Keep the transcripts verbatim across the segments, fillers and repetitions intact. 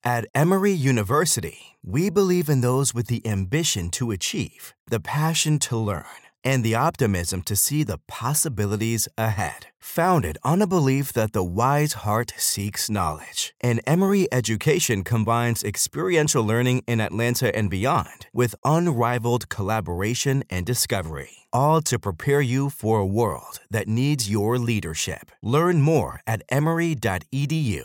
At Emory University, we believe in those with the ambition to achieve, the passion to learn, and the optimism to see the possibilities ahead. Founded on a belief that the wise heart seeks knowledge, and Emory education combines experiential learning in Atlanta and beyond with unrivaled collaboration and discovery, all to prepare you for a world that needs your leadership. Learn more at emory dot e d u.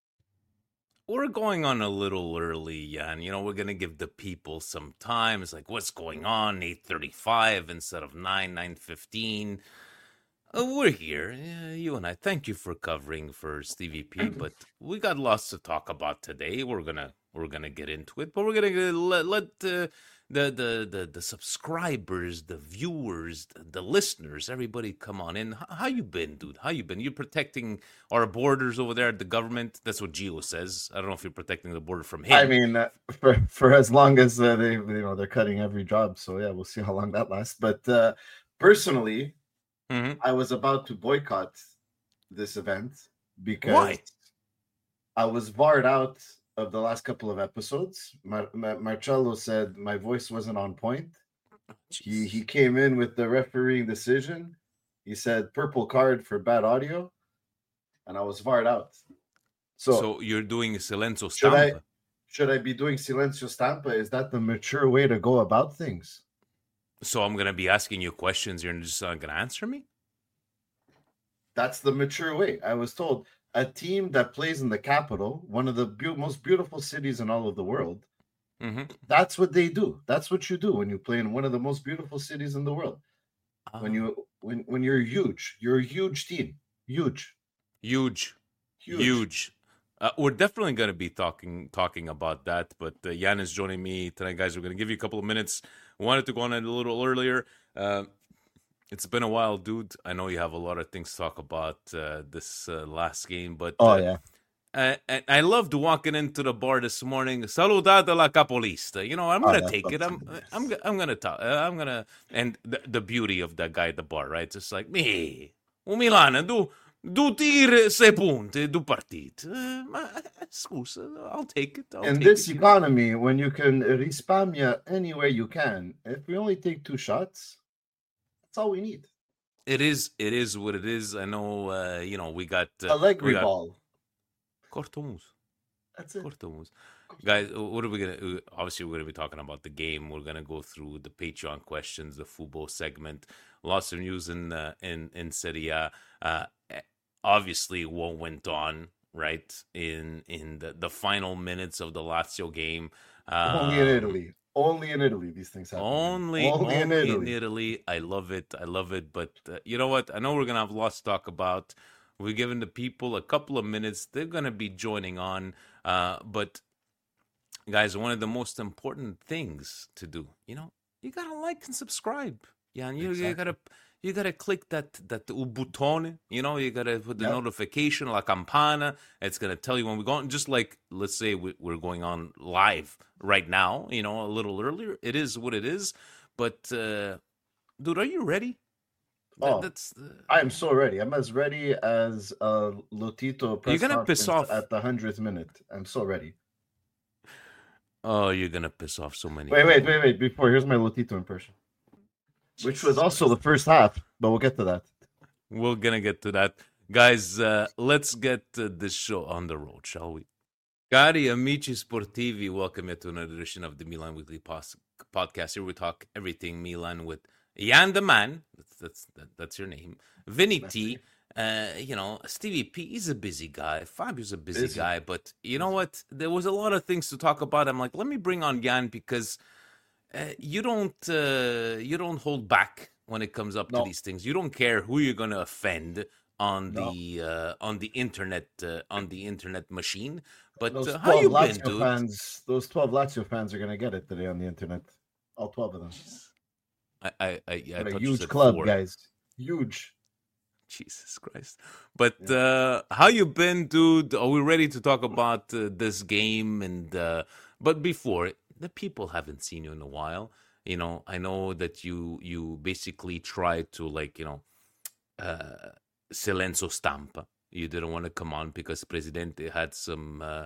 We're going on a little early, and you know we're gonna give the people some time. It's like, what's going on? Eight thirty-five instead of nine, nine fifteen. Uh, we're here, uh, you and I. Thank you for covering for Stevie P. But we got lots to talk about today. We're gonna we're gonna get into it, but we're gonna get- let let uh, the the the the subscribers, the viewers, the, the listeners, everybody come on in. H- How you been, dude? How you been? You protecting our borders over there at the government? That's what Gio says. I don't know if you're protecting the border from I him. mean, uh, for for as long as uh, they, you know, they're cutting every job. So yeah, we'll see how long that lasts. But uh, personally, hmm I was about to boycott this event because Why? I was barred out of the last couple of episodes. Mar- Mar- Marcello said my voice wasn't on point. He he Jeez. came in with the refereeing decision. He said purple card for bad audio, and I was barred out. So So you're doing Silenzo should I Stampa. should I be doing silencio stampa? Is that the mature way to go about things? So I'm gonna be asking you questions. You're just not gonna answer me. That's the mature way. I was told a team that plays in the capital, one of the beau- most beautiful cities in all of the world, hmm that's what they do. That's what you do when you play in one of the most beautiful cities in the world. When Oh, you when when you're huge, you're a huge team. Huge. huge, Huge. huge. Uh, we're definitely going to be talking talking about that. But uh, Jan is joining me tonight, guys. We're going to give you a couple of minutes. Wanted to go on it a little earlier. Uh, it's been a while, dude. I know you have a lot of things to talk about uh, this uh, last game, but Oh uh, yeah. I, I I loved walking into the bar this morning. Saludate la capolista. You know, I'm Oh, gonna that's take it. I'm fucking I'm nice. go- I'm gonna talk. Uh, I'm gonna and the, the beauty of that guy at the bar, right? Just like me, o Milan, do do tir sei punti, do partit. Uh, ma scusa, I'll take it. I'll In take this it. economy, when you can respam ya anywhere you can, if we only take two shots, that's all we need. It is it is what it is. I know. Uh, you know, we got uh, we Allegri got ball. Cortomus. That's it. Cortomus. Guys, uh, what are we gonna? uh, Obviously, we're gonna be talking about the game. We're gonna go through the Patreon questions, the football segment, lots of news in uh, in in Serie A. Uh, eh, obviously, what went on right in in the, the final minutes of the Lazio game. Only in Um, Italy. Only in Italy these things happen. man. only Only in only in Italy. Italy. I love it. I love it. But uh, you know what? I know we're gonna have lots to talk about. We're giving the people a couple of minutes. They're gonna be joining on. Uh, but guys, one of the most important things to do, you know, you gotta like and subscribe. Yeah, and you, you Exactly. gotta you gotta click that that u button, you know, you gotta put the Yep. notification, la campana. It's gonna tell you when we're going. Just like let's say we, we're going on live right now, you know, a little earlier. It is what it is. But uh, dude, are you ready? That, Oh, that's uh, I am so ready. I'm as ready as a Lotito you're press gonna piss conference off. at the hundredth minute. I'm so ready. Oh, you're gonna piss off so many Wait, wait, people. wait, wait. Before, here's my Lotito impression, which was Jesus also Christ. the first half, but we'll get to that. We're gonna get to that. Guys, uh, let's get uh, this show on the road, shall we? Cari amici sportivi, welcome you to another edition of the Milan Weekly pos- Podcast. Here we talk everything Milan with Jan the Man, that's that's, that, that's your name, Vinny T, uh, you know, Stevie P, he's a busy guy, Fabio's a busy, Busy. guy, but you know what? There was a lot of things to talk about. I'm like, let me bring on Jan because uh, you don't uh, you don't hold back when it comes up No. to these things. You don't care who you're gonna offend on No. the uh, on the internet uh, on the internet machine. But Those uh, how twelve you been, Lazio dude? fans, those twelve Lazio fans are gonna get it today on the internet. All twelve of them. I I I, yeah, I What a thought you huge said club, four. guys. Huge. Jesus Christ! But uh, how you been, dude? Are we ready to talk about uh, this game? And uh, but before, the people haven't seen you in a while. You know, I know that you you basically tried to like you know, uh, silenzo stampa. You didn't want to come on because Presidente had some uh,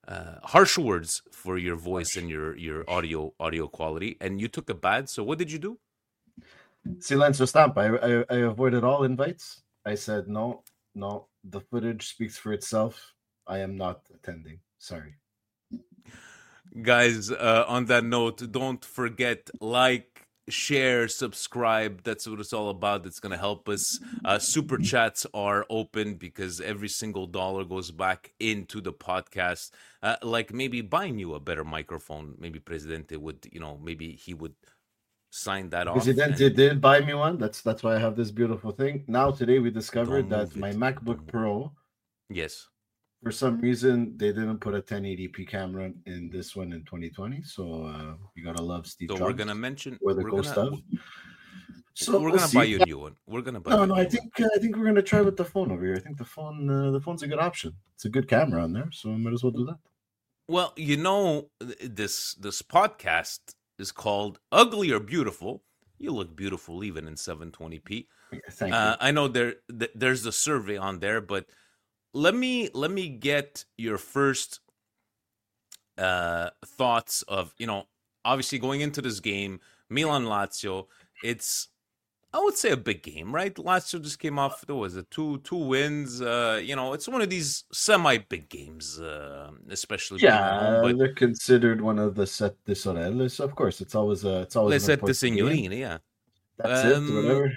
uh, harsh words for your voice and your your audio audio quality, and you took a bad. So what did you do? Silencio Stampa. I, I I avoided all invites. I said no, no. The footage speaks for itself. I am not attending. Sorry. Guys, uh, on that note, don't forget, like, share, subscribe. That's what it's all about. That's going to help us. Uh, super chats are open because every single dollar goes back into the podcast. Uh, like maybe buying you a better microphone. Maybe Presidente would, you know, maybe he would sign that off. Presidente and- did buy me one. That's that's why I have this beautiful thing. Now today we discovered Don't that move my it. MacBook Don't- Pro, Yes. for some reason, they didn't put a ten eighty p camera in this one in twenty twenty. So uh, you gotta love Steve So Jobs we're going to mention. or the we're ghost gonna, of. So we're we'll going to buy see. you a new one. We're going to buy No, you no, a I new think uh, I think we're gonna try with the phone over here. I think the phone uh, the phone's a good option. It's a good camera on there, so I might as well do that. Well, you know, this this podcast is called Ugly or Beautiful. You look beautiful even in seven twenty p. Yeah, thank Uh, you. I know there th- there's a survey on there, but let me let me get your first uh, thoughts of, you know, obviously going into this game, Milan Lazio. It's, I would say, a big game, right? Lazio just came off, there was a two two wins. Uh, you know, it's one of these semi big games, uh, especially being at home. Yeah, But they're considered one of the set de sorelles. Of course, it's always a it's always let's an set the important game. signorine, yeah. That's Um, it, whatever.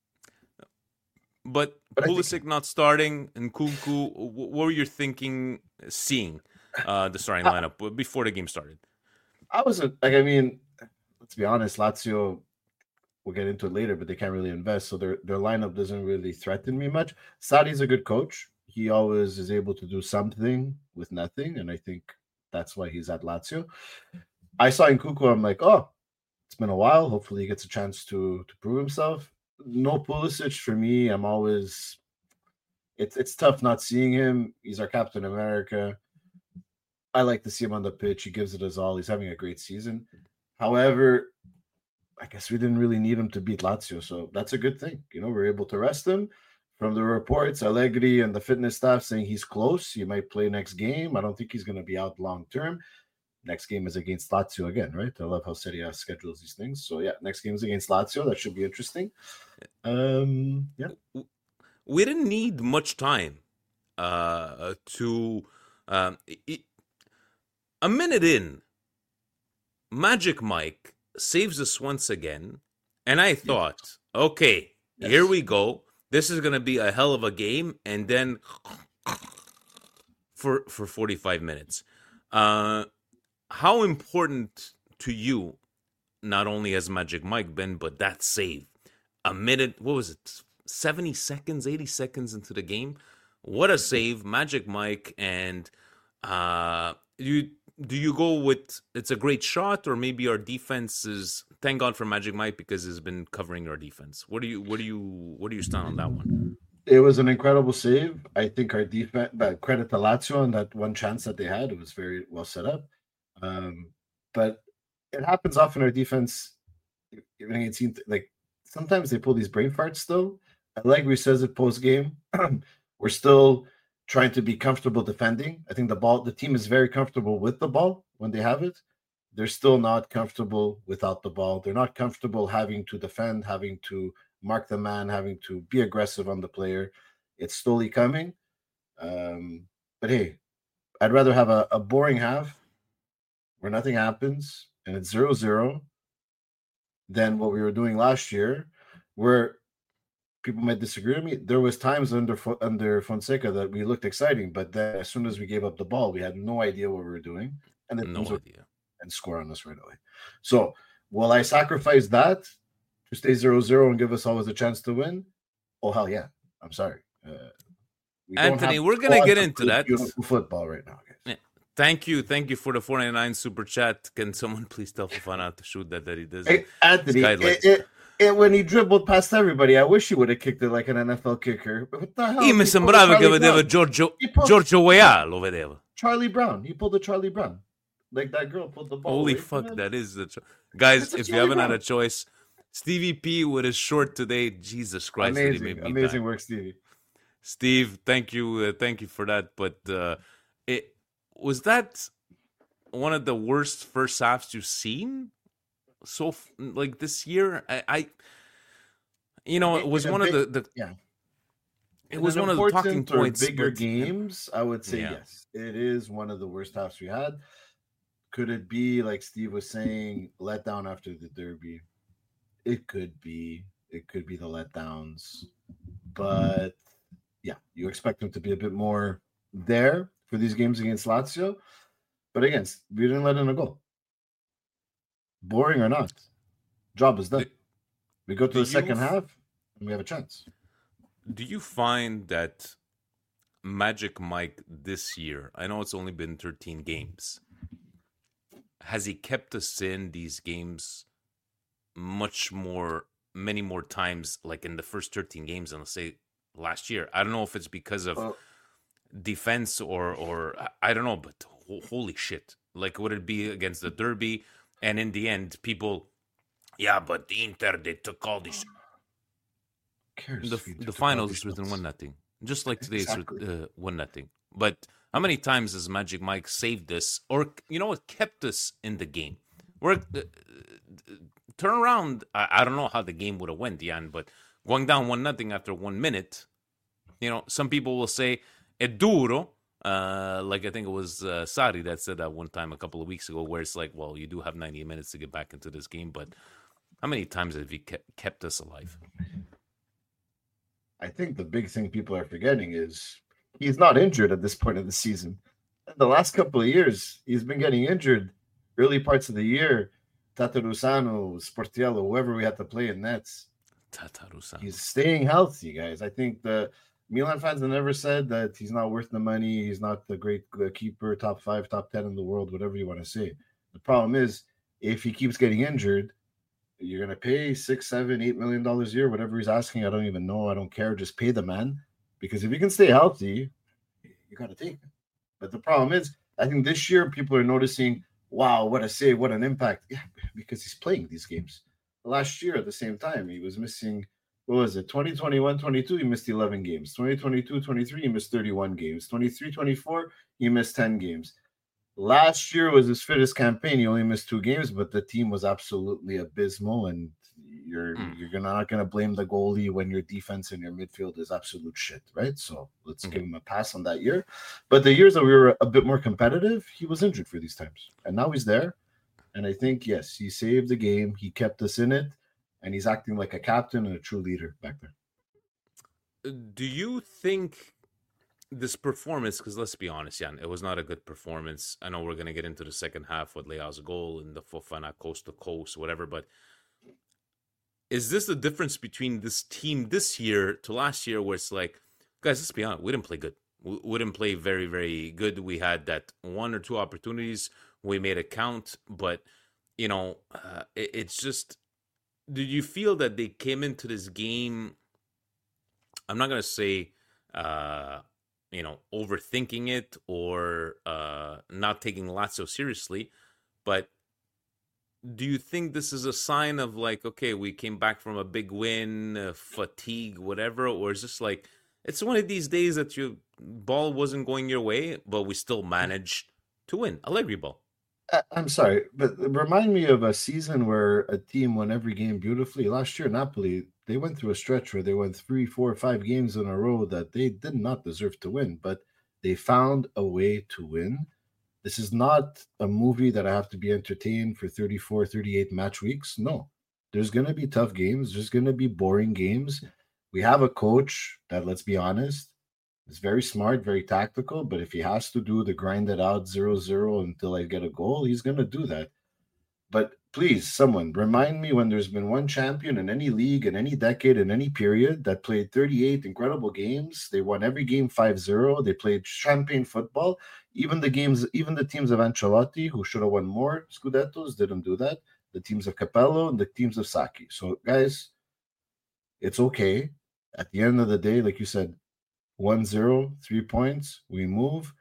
But, But I think- Pulisic not starting and Kunku, what were you thinking, seeing uh, the starting lineup before the game started? I wasn't like I mean, let's be honest, Lazio. We'll get into it later, but they can't really invest, so their their lineup doesn't really threaten me much. Sadi's a good coach. He always is able to do something with nothing, and I think that's why he's at Lazio. I saw in Kuku, I'm like, oh, it's been a while. Hopefully, he gets a chance to to prove himself. No Pulisic for me. I'm always it's it's tough not seeing him. He's our Captain America. I like to see him on the pitch. He gives it his all. He's having a great season. However, I guess we didn't really need him to beat Lazio, so that's a good thing. You know, we're able to rest him. From the reports, Allegri and the fitness staff saying he's close. He might play next game. I don't think he's going to be out long term. Next game is against Lazio again, right? I love how Serie A schedules these things. So yeah, next game is against Lazio. That should be interesting. Um, yeah. We didn't need much time uh, to um, it, a minute in. Magic Mike saves us once again, and I thought, okay, Yes. here we go. This is going to be a hell of a game, and then for for forty-five minutes. Uh, how important to you, not only as Magic Mike, Ben, but that save? A minute, what was it, seventy seconds, eighty seconds into the game? What a save, Magic Mike. And uh, you do you go with it's a great shot, or maybe our defense is, thank God for Magic Mike because he's been covering our defense? What do you what do you what do you stand on that one? It was an incredible save. I think our defense, but credit to Lazio on that one chance that they had. It was very well set up. Um, but it happens often. Our defense, even against team, like sometimes they pull these brain farts still. Allegri says it post game. We're still trying to be comfortable defending. I think the ball, the team is very comfortable with the ball when they have it. They're still not comfortable without the ball. They're not comfortable having to defend, having to mark the man, having to be aggressive on the player. It's slowly coming. Um, but hey, I'd rather have a, a boring half where nothing happens and it's zero zero than what we were doing last year, where people might disagree with me. There was times under under Fonseca that we looked exciting, but then as soon as we gave up the ball, we had no idea what we were doing, and then No idea. and score on us right away. So will I sacrifice that to stay zero zero and give us always a chance to win? Oh hell yeah! I'm sorry, uh, we don't Anthony, have we're gonna squad get to into play that. beautiful football right now, guys. Yeah. Thank you, thank you for the four ninety-nine super chat. Can someone please tell Fofana to shoot that that he does? Hey, Anthony, guy it, likes- it, it, when he dribbled past everybody, I wish he would have kicked it like an N F L kicker. But what the hell? Io mi He pulled a sembrava che Charlie vedeva Brown. Giorgio He pulled Giorgio Weah, lo vedevo. Charlie Brown. He pulled a Charlie Brown. Like that girl pulled the ball. Holy away from fuck, him. that is the cho- guys. It's a If you Charlie haven't had a Brown. choice, Stevie P with his short today. Jesus Christ, that he Amazing, made me amazing back. work, Stevie. Steve, thank you, uh, thank you for that. But uh, it was that one of the worst first halves you've seen so like this year? I, I you know, it was one big, of the, the yeah. It was one of the talking points. Bigger but, games, I would say yeah. yes. It is one of the worst halves we had. Could it be, like Steve was saying, letdown after the derby? It could be. It could be the letdowns. But yeah, you expect them to be a bit more there for these games against Lazio. But again, we didn't let in a goal. Boring or not, job is done. We go to the second half and we have a chance. Do you find that Magic Mike this year, I know it's only been thirteen games, has he kept us in these games much more, many more times, like in the first thirteen games than, let's say, last year? I don't know if it's because of uh, defense or, or I don't know, but ho- holy shit. Like, would it be against the derby? And in the end, people, yeah, but the Inter, they took all these... The, the finals is written one nothing, just like today exactly. It's uh, one nothing. But how many times has Magic Mike saved us, or you know what, kept us in the game? We're uh, turn around. I, I don't know how the game would have went, Jan, but going down one nothing after one minute, you know, some people will say "è duro," uh, like I think it was uh, Sari that said that one time a couple of weeks ago, where it's like, well, you do have ninety minutes to get back into this game, but how many times have you kept, kept us alive? I think the big thing people are forgetting is he's not injured at this point of the season. The last couple of years, he's been getting injured early parts of the year. Tatarusano, Sportiello, whoever we had to play in nets. Tatarusano. He's staying healthy, guys. I think the Milan fans have never said that he's not worth the money. He's not the great keeper, top five, top ten in the world, whatever you want to say. The problem is, if he keeps getting injured, you're going to pay six, seven, eight million dollars a year, whatever he's asking. I don't even know. I don't care. Just pay the man. Because if he can stay healthy, you got to take him. But the problem is, I think this year people are noticing, wow, what a save, what an impact. Yeah, because he's playing these games. Last year at the same time, he was missing, what was it, twenty twenty-one twenty-two, he missed eleven games. twenty twenty-two twenty-three, he missed thirty-one games. twenty-three twenty-four, he missed ten games. Last year was his fittest campaign. He only missed two games, but the team was absolutely abysmal. And you're mm. you're not going to blame the goalie when your defense and your midfield is absolute shit, right? So let's mm-hmm. give him a pass on that year. But the years that we were a bit more competitive, he was injured for these times. And now he's there. And I think, yes, he saved the game. He kept us in it. And he's acting like a captain and a true leader back there. Do you think this performance, because let's be honest, Jan, it was not a good performance. I know we're going to get into the second half with Leao's goal and the Fofana coast to coast, whatever, but is this the difference between this team this year to last year, where it's like, guys, let's be honest, we didn't play good. We, we didn't play very, very good. We had that one or two opportunities. We made a count, but, you know, uh, it, it's just, did you feel that they came into this game, I'm not going to say, uh, you know, overthinking it or uh, not taking Lazio seriously, but do you think this is a sign of like, okay, we came back from a big win, uh, fatigue, whatever, or is this like, it's one of these days that your ball wasn't going your way, but we still managed to win? Allegri ball. I'm sorry, but remind me of a season where a team won every game beautifully. Last year, Napoli, they went through a stretch where they won three, four, five games in a row that they did not deserve to win, but they found a way to win. This is not a movie that I have to be entertained for thirty-four, thirty-eight match weeks. No, there's going to be tough games. There's going to be boring games. We have a coach that, let's be honest, is very smart, very tactical, but if he has to do the grind it out zero zero until I get a goal, he's going to do that. But please, someone remind me when there's been one champion in any league, in any decade, in any period that played thirty-eight incredible games. They won every game five zero. They played champagne football. Even the games, even the teams of Ancelotti, who should have won more Scudettos, didn't do that. The teams of Capello and the teams of Sacchi. So, guys, it's okay. At the end of the day, like you said, one zero, three points, we move.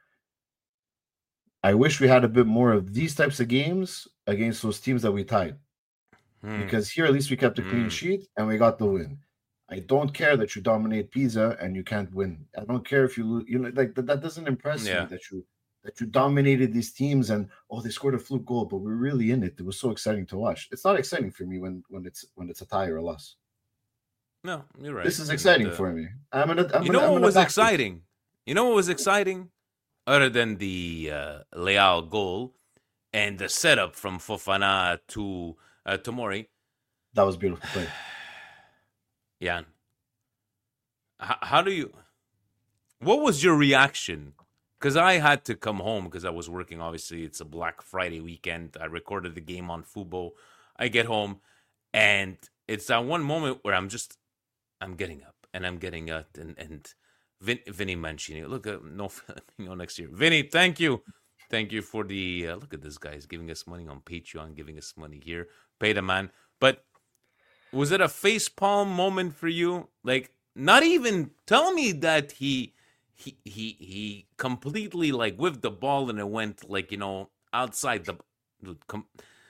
I wish we had a bit more of these types of games against those teams that we tied. Hmm. Because here, at least we kept a clean hmm. sheet and we got the win. I don't care that you dominate Pisa and you can't win. I don't care if you lose. You know, like that, that doesn't impress yeah. me that you that you dominated these teams and oh, they scored a fluke goal, but we're really in it. It was so exciting to watch. It's not exciting for me when when it's when it's a tie or a loss. No, you're right. This is exciting and, uh, for me. I'm gonna. I'm you gonna, know I'm what gonna was exciting? It. You know what was exciting? Other than the uh, Leao goal and the setup from Fofana to uh, Tomori. That was beautiful play. Jan, how, how do you... What was your reaction? Because I had to come home because I was working. Obviously, it's a Black Friday weekend. I recorded the game on Fubo. I get home, and it's that one moment where I'm just... I'm getting up, and I'm getting up, and... and Vin, Vinny Mancini. Look, uh, no, you know, next year. Vinny, thank you. Thank you for the, uh, look at this guy. He's giving us money on Patreon, giving us money here. Pay the man. But was it a facepalm moment for you? Like, not even, tell me that he, he, he, he completely, like, whiffed the ball and it went, like, you know, outside the, com-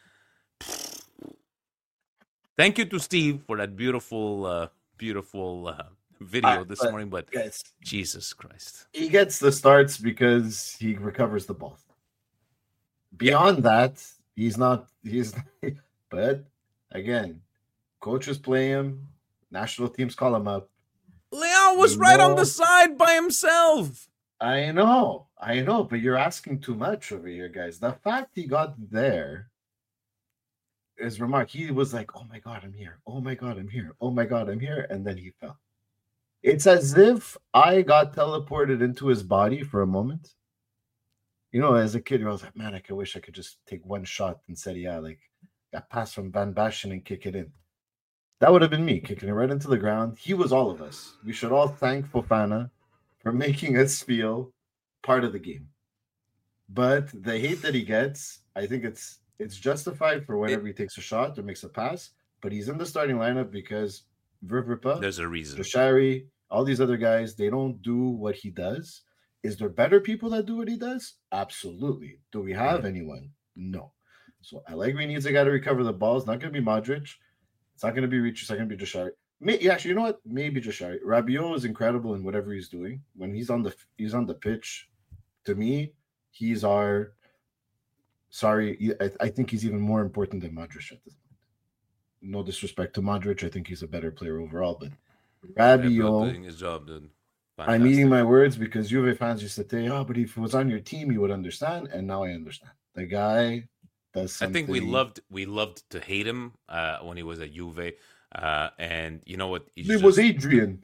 Thank you to Steve for that beautiful, uh, beautiful, uh, video uh, this but, morning, but yes, Jesus Christ. He gets the starts because he recovers the ball. Beyond yeah. that, he's not, he's, but again, coaches play him, national teams call him up. Leao was you right know, on the side by himself. I know, I know, but you're asking too much over here, guys. The fact he got there is remark. He was like, oh my God, I'm here. Oh my God, I'm here. Oh my God, I'm here. And then he fell. It's as if I got teleported into his body for a moment. You know, as a kid, I was like, man, I could wish I could just take one shot and say, yeah, like that pass from Van Basten and kick it in. That would have been me, kicking it right into the ground. He was all of us. We should all thank Fofana for making us feel part of the game. But the hate that he gets, I think it's it's justified for whenever he takes a shot or makes a pass. But he's in the starting lineup because Vrpa, there's a reason. Joshari, all these other guys, they don't do what he does. Is there better people that do what he does? Absolutely. Do we have mm-hmm. anyone? No. So Allegri needs a guy to recover the ball. It's not going to be Modric. It's not going to be Reach. It's not going to be Joshari. May, actually, you know what? Maybe Joshari. Rabiot is incredible in whatever he's doing. When he's on the he's on the pitch, to me, he's our. Sorry, I, I think he's even more important than Modric at this point. No disrespect to Modric, I think he's a better player overall, but Rabiot doing his job, dude. I'm eating my words because Juve fans used to say, oh, but if it was on your team, you would understand, and now I understand. The guy does something. I think we loved we loved to hate him uh, when he was at Juve, uh, and you know what? It just... was Adrian.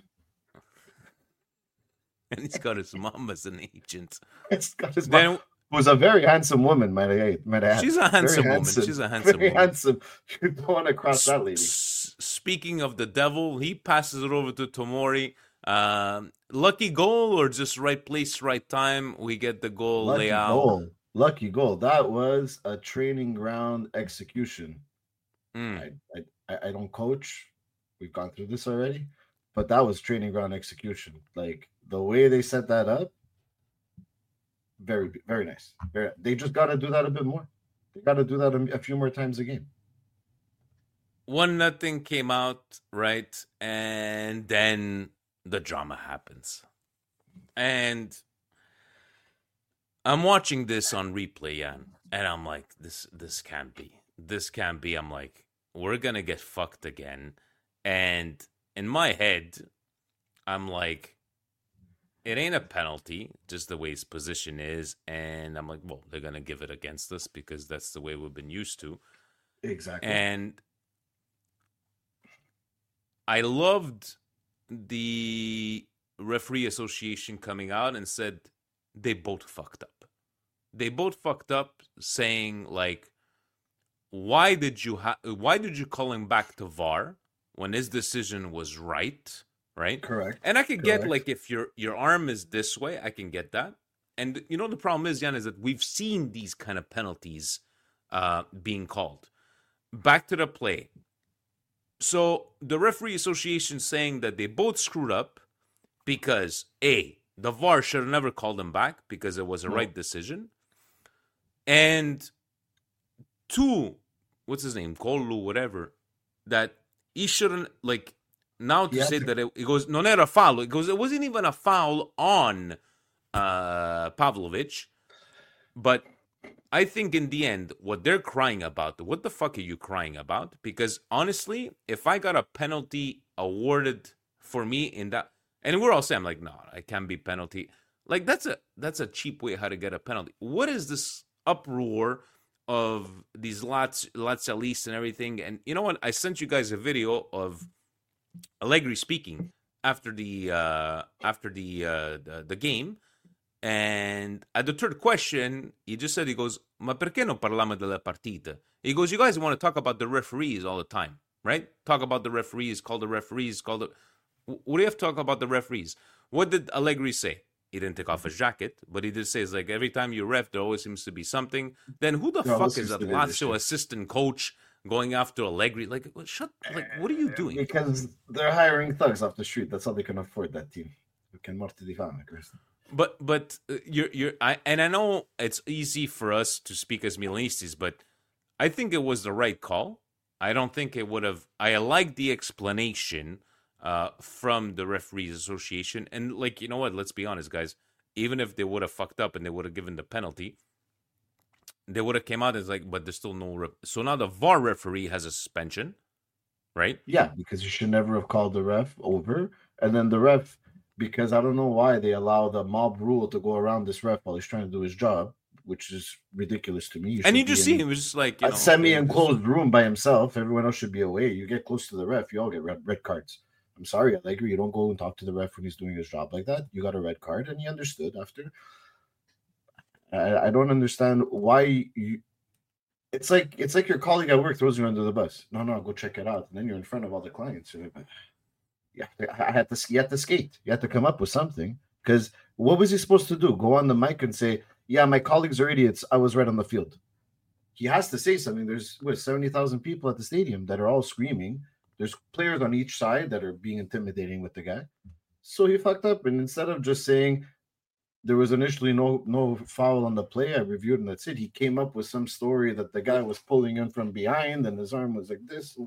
And he's got his mom as an agent. It's got his then, mom. Was a very handsome woman, might I, might I add. She's a handsome very woman. Handsome. She's a handsome very woman. handsome. You don't want to cross that lady. S- speaking of the devil, he passes it over to Tomori. Um, lucky goal or just right place, right time? We get the goal. Lucky Leao. goal. Lucky goal. That was a training ground execution. Mm. I, I I don't coach. We've gone through this already, but that was training ground execution. Like the way they set that up. Very, very nice. Very, they just got to do that a bit more. They got to do that a, a few more times a game. One nothing came out, right? And then the drama happens. And I'm watching this on replay, Jan, and I'm like, this this can't be. This can't be. I'm like, we're going to get fucked again. And in my head, I'm like, it ain't a penalty, just the way his position is. And I'm like, well, they're going to give it against us because that's the way we've been used to. Exactly. And I loved the referee association coming out and said they both fucked up. They both fucked up saying, like, why did you ha- why did you call him back to V A R when his decision was right? Right? Correct. And I can Correct. get, like, if your your arm is this way, I can get that. And, you know, the problem is, Jan, is that we've seen these kind of penalties uh, being called. Back to the play. So the referee association saying that they both screwed up because, A, the V A R should have never called him back because it was a no. right decision. And two, what's his name? Kolu, whatever, that he shouldn't, like, now to yeah, say that it, it goes, non era foul. It goes, it wasn't even a foul on uh, Pavlovic. But I think in the end, what they're crying about, what the fuck are you crying about? Because honestly, if I got a penalty awarded for me in that, and we're all saying, I'm like, no, I can't be penalty. Like that's a that's a cheap way how to get a penalty. What is this uproar of these Lats Lazialistas and everything? And you know what? I sent you guys a video of Allegri speaking after the uh, after the, uh, the the game. And at the third question, he just said, he goes, ma perché non parliamo della partita? He goes, you guys want to talk about the referees all the time, right? Talk about the referees, call the referees, call the... What do you have to talk about the referees? What did Allegri say? He didn't take off his jacket, but he did say, it's like, every time you ref, there always seems to be something. Then who the No, fuck is that Lazio assistant coach going after Allegri? Like, shut, like, what are you doing? Because they're hiring thugs off the street. That's how they can afford that team. We can morte di fame, Christian. But but uh, you're you're I and I know it's easy for us to speak as Milanistas, but I think it was the right call. I don't think it would have. I like the explanation uh, from the Referees Association, and like you know what? Let's be honest, guys. Even if they would have fucked up and they would have given the penalty, they would have came out as like, but there's still no. Rep- so now the V A R referee has a suspension, right? Yeah, because you should never have called the ref over, and then the ref. Because I don't know why they allow the mob rule to go around this ref while he's trying to do his job, which is ridiculous to me. You and you just see him was just like you a know, semi-enclosed room by himself. Everyone else should be away. You get close to the ref, you all get red, red cards. I'm sorry, Allegri, you don't go and talk to the ref when he's doing his job like that. You got a red card, and he understood after. I, I don't understand why you. It's like it's like your colleague at work throws you under the bus. No, no, go check it out, and then you're in front of all the clients. You're like, yeah, I had to. You had to skate. You had to come up with something. Because what was he supposed to do? Go on the mic and say, "Yeah, my colleagues are idiots. I was right on the field." He has to say something. There's what seventy thousand people at the stadium that are all screaming. There's players on each side that are being intimidating with the guy. So he fucked up, and instead of just saying there was initially no no foul on the play, I reviewed and that's it. He came up with some story that the guy was pulling in from behind and his arm was like this.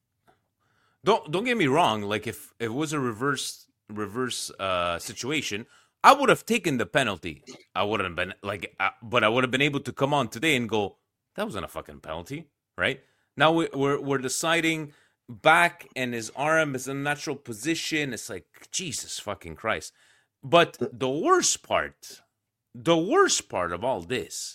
Don't don't get me wrong. Like if, if it was a reverse reverse uh, situation, I would have taken the penalty. I wouldn't have been like, uh, but I would have been able to come on today and go, that wasn't a fucking penalty, right? Now we, we're we're deciding back, and his arm is in a natural position. It's like Jesus fucking Christ. But the worst part, the worst part of all this.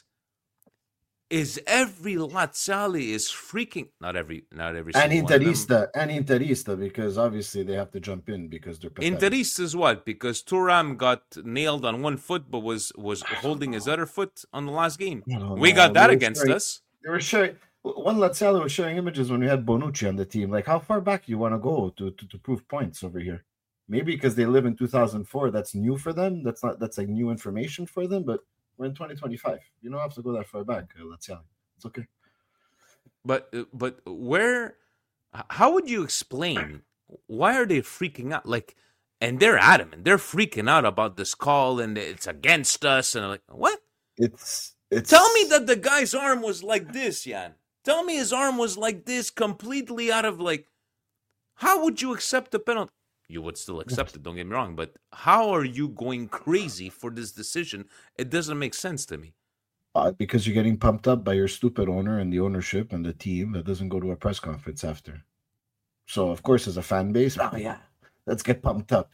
Is every Laziale is freaking not every not every and Interista and Interista because obviously they have to jump in because they're pathetic. Interista is what? Because Thuram got nailed on one foot but was was holding his other foot on the last game. We got that against sharing, us. They were showing one Laziale was showing images when we had Bonucci on the team. Like how far back you want to go to, to to prove points over here? Maybe because they live in two thousand four, that's new for them. That's not that's like new information for them, but we're in twenty twenty-five. You don't have to go that far back. Let's see. It's okay. But but where? How would you explain? Why are they freaking out? Like, and they're adamant. They're freaking out about this call, and it's against us. And I'm like, what? It's it's. Tell me that the guy's arm was like this, Jan. Tell me his arm was like this, completely out of like. How would you accept the penalty? You would still accept it, don't get me wrong, but how are you going crazy for this decision? It doesn't make sense to me. Uh, because you're getting pumped up by your stupid owner and the ownership and the team that doesn't go to a press conference after. So, of course, as a fan base, oh, yeah, let's get pumped up.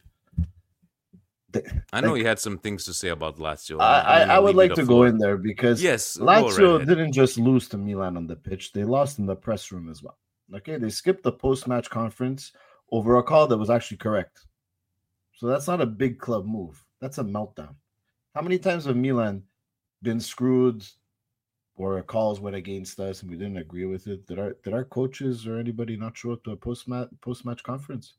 They, I know like, you had some things to say about Lazio. I, I, I would like to floor. go in there because yes, Lazio right didn't just lose to Milan on the pitch. They lost in the press room as well. Okay, they skipped the post-match conference over a call that was actually correct. So that's not a big club move. That's a meltdown. How many times have Milan been screwed or calls went against us and we didn't agree with it? Did our did our coaches or anybody not show up to a post-match post-match conference?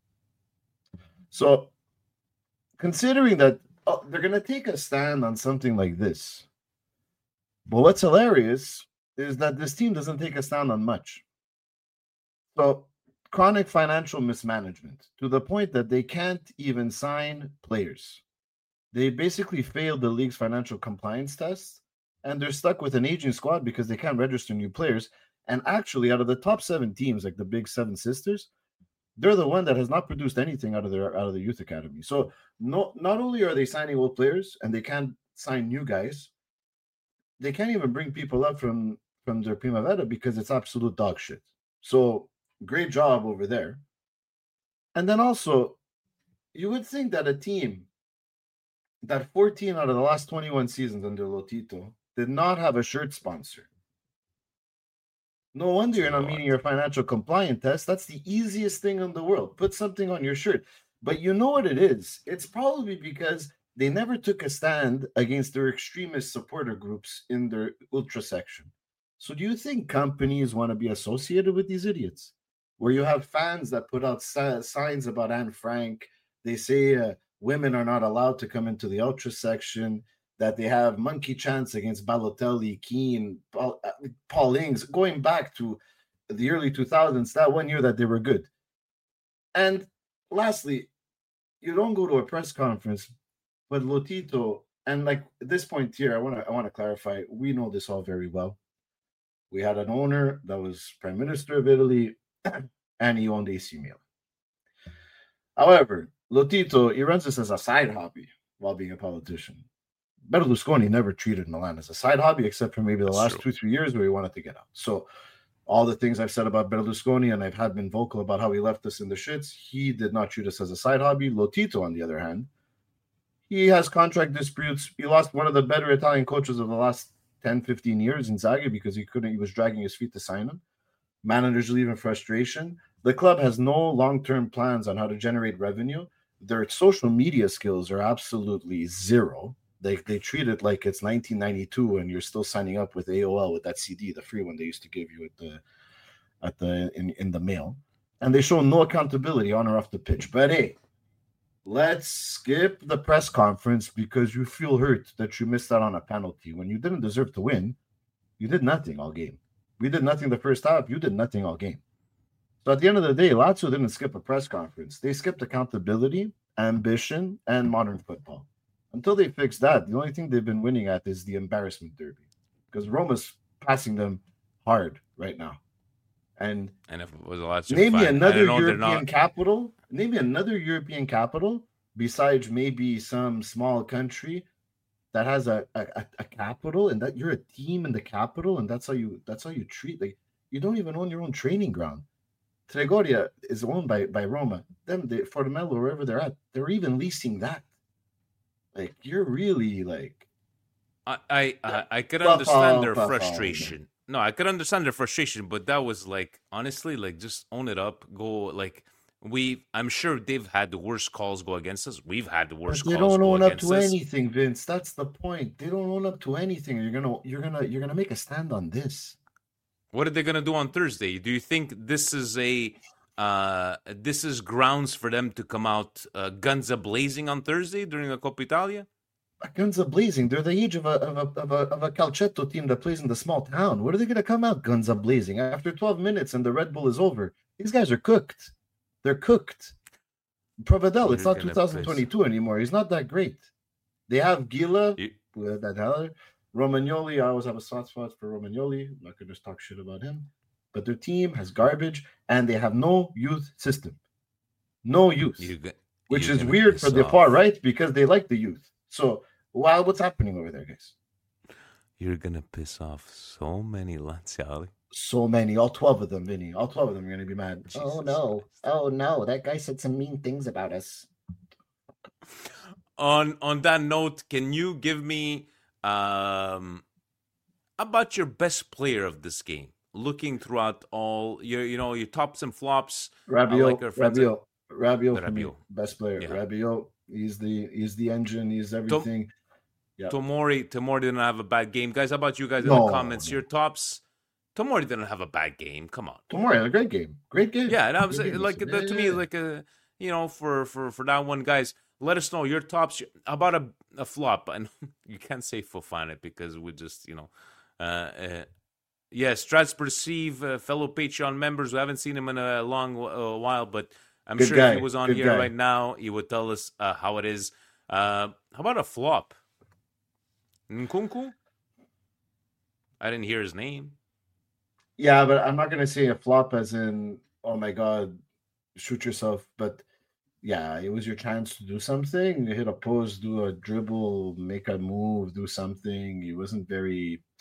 So considering that oh, they're going to take a stand on something like this, but what's hilarious is that this team doesn't take a stand on much. So chronic financial mismanagement to the point that they can't even sign players. They basically failed the league's financial compliance tests, and they're stuck with an aging squad because they can't register new players. And actually, out of the top seven teams, like the big seven sisters, they're the one that has not produced anything out of their out of the youth academy. So no, not only are they signing old players and they can't sign new guys, they can't even bring people up from from their Primavera because it's absolute dog shit. So great job over there. And then also, you would think that a team that fourteen out of the last twenty-one seasons under Lotito did not have a shirt sponsor. No wonder you're not meeting your financial compliance test. That's the easiest thing in the world. Put something on your shirt. But you know what it is? It's probably because they never took a stand against their extremist supporter groups in their ultra section. So do you think companies want to be associated with these idiots? Where you have fans that put out sa- signs about Anne Frank. They say uh, women are not allowed to come into the ultra section, that they have monkey chants against Balotelli, Keane, Paul, uh, Paul Ings, going back to the early two thousands, that one year that they were good. And lastly, you don't go to a press conference, but Lotito, and like at this point here, I want to I want to clarify, we know this all very well. We had an owner that was Prime Minister of Italy, and he owned A C Milan. However, Lotito, he runs this as a side hobby while being a politician. Berlusconi never treated Milan as a side hobby, except for maybe the That's last true. two, three years where he wanted to get out. So all the things I've said about Berlusconi, and I've had been vocal about how he left us in the shits, he did not treat us as a side hobby. Lotito, on the other hand, he has contract disputes. He lost one of the better Italian coaches of the last ten, fifteen years, Inzaghi, because he couldn't, he was dragging his feet to sign him. Managers leave in frustration. The club has no long-term plans on how to generate revenue. Their social media skills are absolutely zero. They they treat it like it's nineteen ninety-two and you're still signing up with A O L with that C D, the free one they used to give you at the at the in, in the mail. And they show no accountability on or off the pitch. But hey, let's skip the press conference because you feel hurt that you missed out on a penalty when you didn't deserve to win. You did nothing all game. We did nothing the first half. You did nothing all game. So at the end of the day, Lazio didn't skip a press conference. They skipped accountability, ambition, and modern football. Until they fix that, the only thing they've been winning at is the embarrassment derby, because Roma's passing them hard right now. And, and if it was a lot maybe another European not... capital, maybe another European capital besides maybe some small country that has a, a, a capital, and that you're a team in the capital, and that's how you that's how you treat. Like, you don't even own your own training ground. Trigoria is owned by by Roma. Them, they, Formello, wherever they're at, they're even leasing that. Like, you're really like, I I I, I could understand their frustration. No, I could understand their frustration, but that was like, honestly, like, just own it up. Go, like, we. I'm sure they've had the worst calls go against us. We've had the worst they calls don't go own up against to us. anything, Vince. That's the point. They don't own up to anything. You're gonna you're gonna you're gonna make a stand on this. What are they gonna do on Thursday? Do you think this is a uh, this is grounds for them to come out uh, guns a-blazing on Thursday during the Coppa Italia? Guns a-blazing. They're the age of a of a of a, of a Calcetto team that plays in the small town. What are they gonna come out guns a-blazing after twelve minutes and the Red Bull is over? These guys are cooked. They're cooked. Provedel, You're it's not two thousand twenty-two piss. Anymore. He's not that great. They have Gila, you... that other Romagnoli. I always have a soft spot for Romagnoli. I'm not gonna just talk shit about him. But their team has garbage, and they have no youth system. No youth. You, which is weird for the far right, because they like the youth. So, wow, what's happening over there, guys? You're gonna piss off so many Laziali. So many, all twelve of them, Vinny. All twelve of them are gonna be mad. Jesus oh no! Christ. Oh no! That guy said some mean things about us. On on that note, can you give me um about your best player of this game? Looking throughout all your, you know, your tops and flops. Rabiot, like Rabiot, Rabiot, for me, Rabiot, best player. Yeah. Rabiot, he's the he's the engine. He's everything. Tom- yeah. Tomori, Tomori didn't have a bad game, guys. How about you guys in no, the comments? No. Your tops. Tomori didn't have a bad game. Come on, Tomori had a great game. Great game. Yeah, and I was great like, game. the, to me, like a, you know, for for for that one, guys. Let us know your tops. About a, a flop, and you can't say Fofana because we just, you know, uh, uh yes, Strats Perceive, uh, fellow Patreon members. We haven't seen him in a long uh, while, but I'm Good sure guy. if he was on Good here guy. right now, he would tell us uh, how it is. Uh, how about a flop? Nkunku? I didn't hear his name. Yeah, but I'm not going to say a flop as in, oh my God, shoot yourself. But yeah, it was your chance to do something. You hit a post, do a dribble, make a move, do something. He wasn't very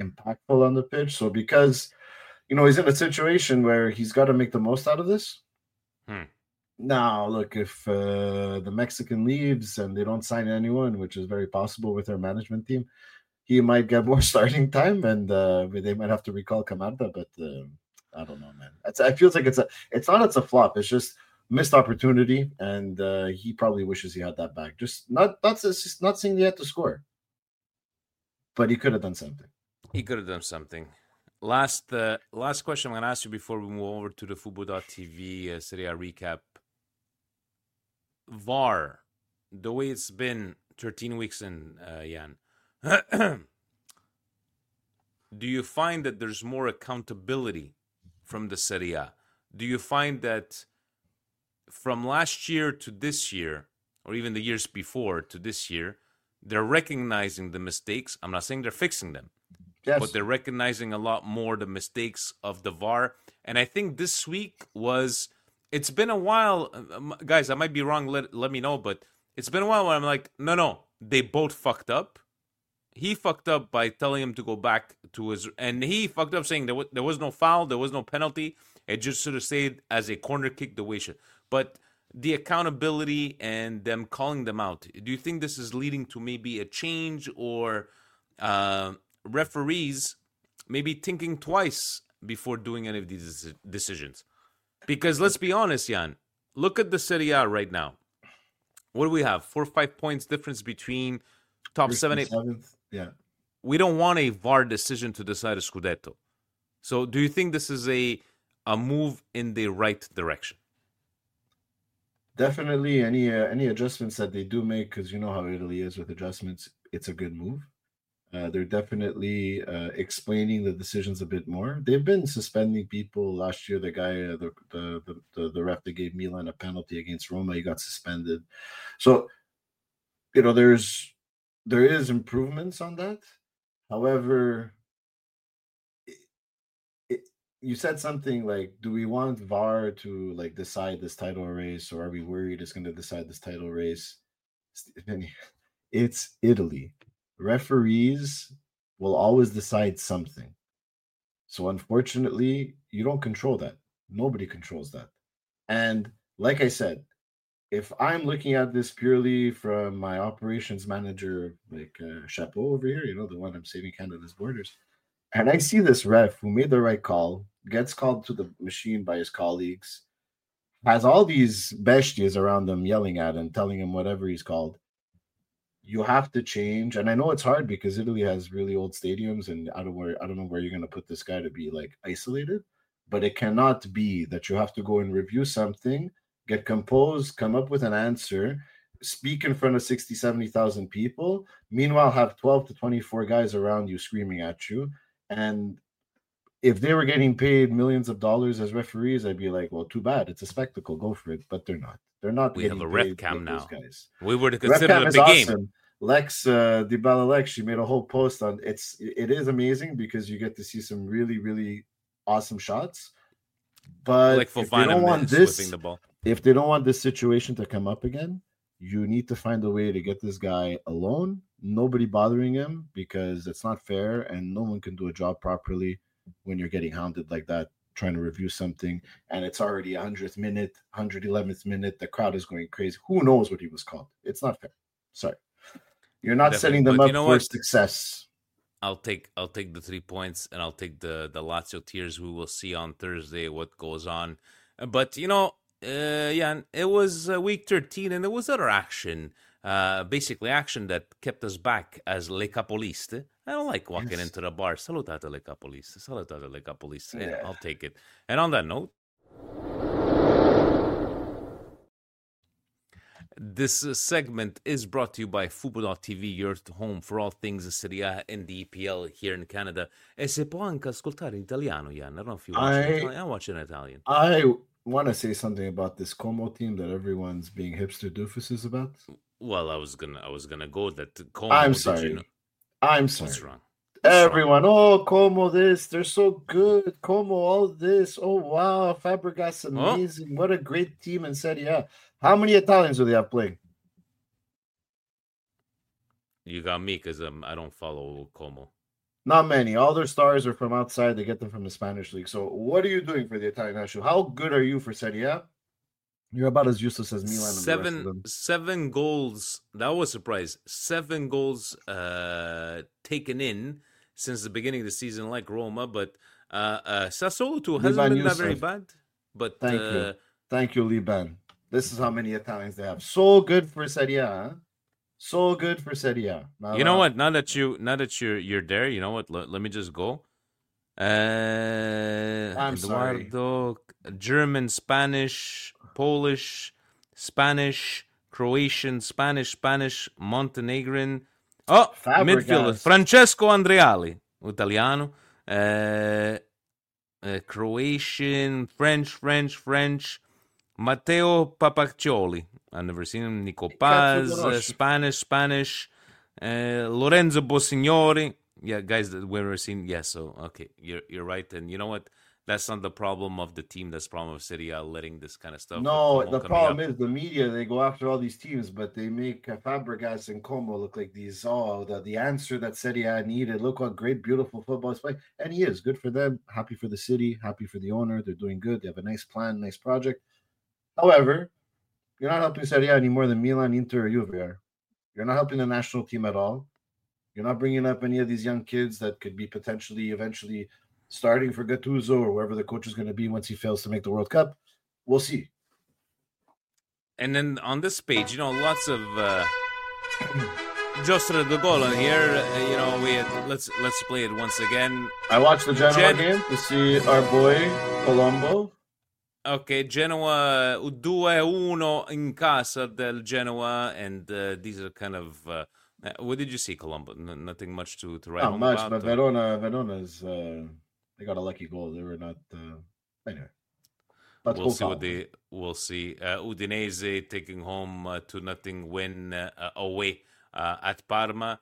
impactful on the pitch. So because, you know, he's in a situation where he's got to make the most out of this. Hmm. Now, look, if uh, the Mexican leaves and they don't sign anyone, which is very possible with their management team, he might get more starting time, and uh, they might have to recall Camarda. But uh, I don't know, man. It's, it feels like it's a. It's not. It's a flop. It's just missed opportunity, and uh, he probably wishes he had that back. Just not. That's just not saying he had to score, but he could have done something. He could have done something. Last, uh, last question I'm going to ask you before we move over to the Fubo dot T V uh, Serie A recap. V A R, the way it's been thirteen weeks in, uh, Jan, do you find that there's more accountability from the Serie A? Do you find that from last year to this year, or even the years before to this year, they're recognizing the mistakes? I'm not saying they're fixing them, Yes. but they're recognizing a lot more the mistakes of the V A R. And I think this week was... It's been a while, um, guys, I might be wrong, let, let me know, but it's been a while where I'm like, no, no, they both fucked up. He fucked up by telling him to go back to his... And he fucked up saying there was, there was no foul, there was no penalty. It just sort of stayed as a corner kick the way it should. But the accountability and them calling them out, do you think this is leading to maybe a change or uh, referees maybe thinking twice before doing any of these decisions? Because let's be honest, Jan, look at the Serie A right now. What do we have? Four or five points difference between top First seven, and eight. seventh. Yeah. We don't want a V A R decision to decide a Scudetto. So do you think this is a a move in the right direction? Definitely any uh, any adjustments that they do make, because you know how Italy is with adjustments, it's a good move. Uh, they're definitely uh, explaining the decisions a bit more. They've been suspending people. Last year, the guy, uh, the, the, the the the ref that gave Milan a penalty against Roma, he got suspended. So, you know, there's there is improvements on that. However, it, it, you said something like, "Do we want V A R to like decide this title race, or are we worried it's going to decide this title race?" It's Italy. Referees will always decide something. So unfortunately, you don't control that. Nobody controls that. And like I said, if I'm looking at this purely from my operations manager, like uh, Chapeau over here, you know, the one I'm saving Canada's borders, and I see this ref who made the right call, gets called to the machine by his colleagues, has all these bestias around him yelling at him, telling him whatever he's called. You have to change, and I know it's hard because Italy has really old stadiums, and I don't where I don't know where you're going to put this guy to be like isolated, but it cannot be that you have to go and review something, get composed, come up with an answer, speak in front of sixty, seventy thousand people, meanwhile have twelve to twenty-four guys around you screaming at you. And if they were getting paid millions of dollars as referees, I'd be like, well, too bad. It's a spectacle. Go for it. But they're not. They're not. We have a ref cam now. Guys. We were to The ref consider cam it a is big awesome. game. Lex, uh, Dybala Lex, she made a whole post on it's. It is amazing because you get to see some really, really awesome shots. But Like if they don't want whipping this, the ball. if they don't want this situation to come up again, you need to find a way to get this guy alone. Nobody bothering him, because it's not fair, and no one can do a job properly when you're getting hounded like that, trying to review something, and it's already one hundredth minute, one hundred eleventh minute. The crowd is going crazy. Who knows what he was called? It's not fair. Sorry. You're not Definitely. setting them But up you know for what? success. I'll take I'll take the three points, and I'll take the the Lazio tears. We will see on Thursday what goes on. But you know, uh, yeah, it was uh, week thirteen, and there was other action, uh, basically action that kept us back as Le Capoliste. I don't like walking Yes. into the bar. Salutate Le Capoliste. Salutate Le Capoliste. Yeah, Yeah. I'll take it. And on that note, this uh, segment is brought to you by Fubo dot T V, your home for all things Serie A and the E P L here in Canada. E se può anche ascoltare in italiano, Jan. I don't know if you watch in I- Italian. I watch in Italian. I want to say something about this Como team that everyone's being hipster doofuses about. Well, I was gonna, I was gonna go that. Como, I'm did sorry. You know, I'm what's sorry. wrong? What's wrong? Everyone, oh, Como this, they're so good. Como all this. Oh, wow. Fabregas, amazing. What a great team in Serie A. How many Italians do they have playing? You got me because um, I don't follow Como. Not many. All their stars are from outside. They get them from the Spanish league. So, what are you doing for the Italian national? How good are you for Serie A? You're about as useless as Milan and the rest of Seven them. seven goals. That was a surprise. Seven goals uh, taken in since the beginning of the season, like Roma. But uh, uh, Sassuolo too hasn't Liban been that very Youssef. bad. But Thank uh, you. Thank you, Liban. This is how many Italians they have. So good for Serie A. Huh? So good for Serie A. Now, you know uh, what? Now that you now that you're you're there, you know what? Let, let me just go. Uh, I'm sorry. Eduardo, German, Spanish, Polish, Spanish, Croatian, Spanish, Spanish, Montenegrin. Oh, Fabregas. midfielder Francesco Andreali, Italiano. Uh, uh, Croatian, French, French, French. Matteo Papaccioli. I've never seen him. Nico Paz, uh, conosci. Spanish, Spanish. Uh, Lorenzo Bossignori. Yeah, guys that we've never seen. Yeah, so, okay, you're you're right. And you know what? That's not the problem of the team. That's the problem of Serie A letting this kind of stuff. No, with Como the coming problem up. is the media. They go after all these teams, but they make uh, Fabregas and Como look like these. Oh, the, the answer that Serie A needed. Look what great, beautiful football is playing, and he is good for them. Happy for the city. Happy for the owner. They're doing good. They have a nice plan, nice project. However, you're not helping Serie A any more than Milan, Inter, or Juve are. You're not helping the national team at all. You're not bringing up any of these young kids that could be potentially, eventually starting for Gattuso or wherever the coach is going to be once he fails to make the World Cup. We'll see. And then on this page, you know, lots of uh, Giostra de Gol on here. Uh, you know, we had, let's let's play it once again. I watched the Genoa Gen- game to see our boy Colombo. Okay, Genoa two one in casa del Genoa, and uh, these are kind of. Uh, what did you see, Colombo? N- nothing much to, to write Not home much, about. but or- Verona, Verona's uh, they got a lucky goal. They were not uh, anyway. But We'll see what they. We'll see. Uh, Udinese taking home uh, two nothing win uh, away uh, at Parma.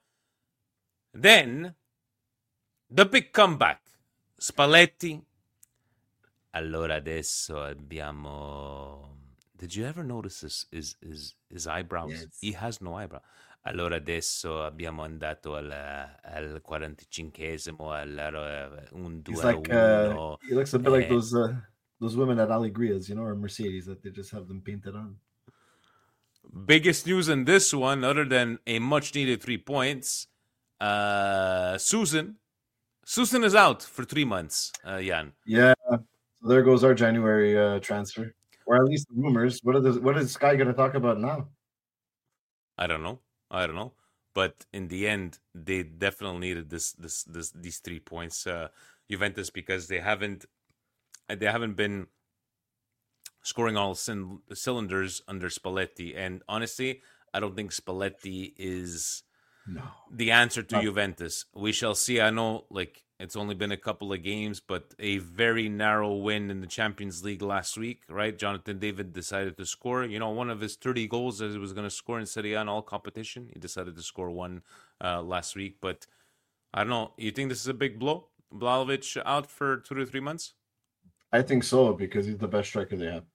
Then the big comeback. Spalletti. Allora adesso abbiamo. Did you ever notice this? His his his eyebrows? Yes. He has no eyebrow. Allora adesso abbiamo andato al, al quarantacinquesimo al un He's due like uh, uno. he looks a bit like eh, those uh, those women at Alegrias, you know, or Mercedes that they just have them painted on. Biggest news in this one, other than a much needed three points, uh, Susan. Susan is out for three months, uh, Jan. Yeah, so there goes our January uh, transfer, or at least the rumors. What are the what is Sky going to talk about now? I don't know. I don't know. But in the end, they definitely needed this, this, this, these three points, uh, Juventus, because they haven't, they haven't been scoring all c- cylinders under Spalletti. And honestly, I don't think Spalletti is No. the answer to Not- Juventus. We shall see. I know, like, it's only been a couple of games, but a very narrow win in the Champions League last week, right? Jonathan David decided to score. You know, one of his thirty goals that he was going to score in Serie A in all competition. He decided to score one uh, last week. But I don't know. You think this is a big blow? Vlahovic out for two to three months? I think so because he's the best striker they have.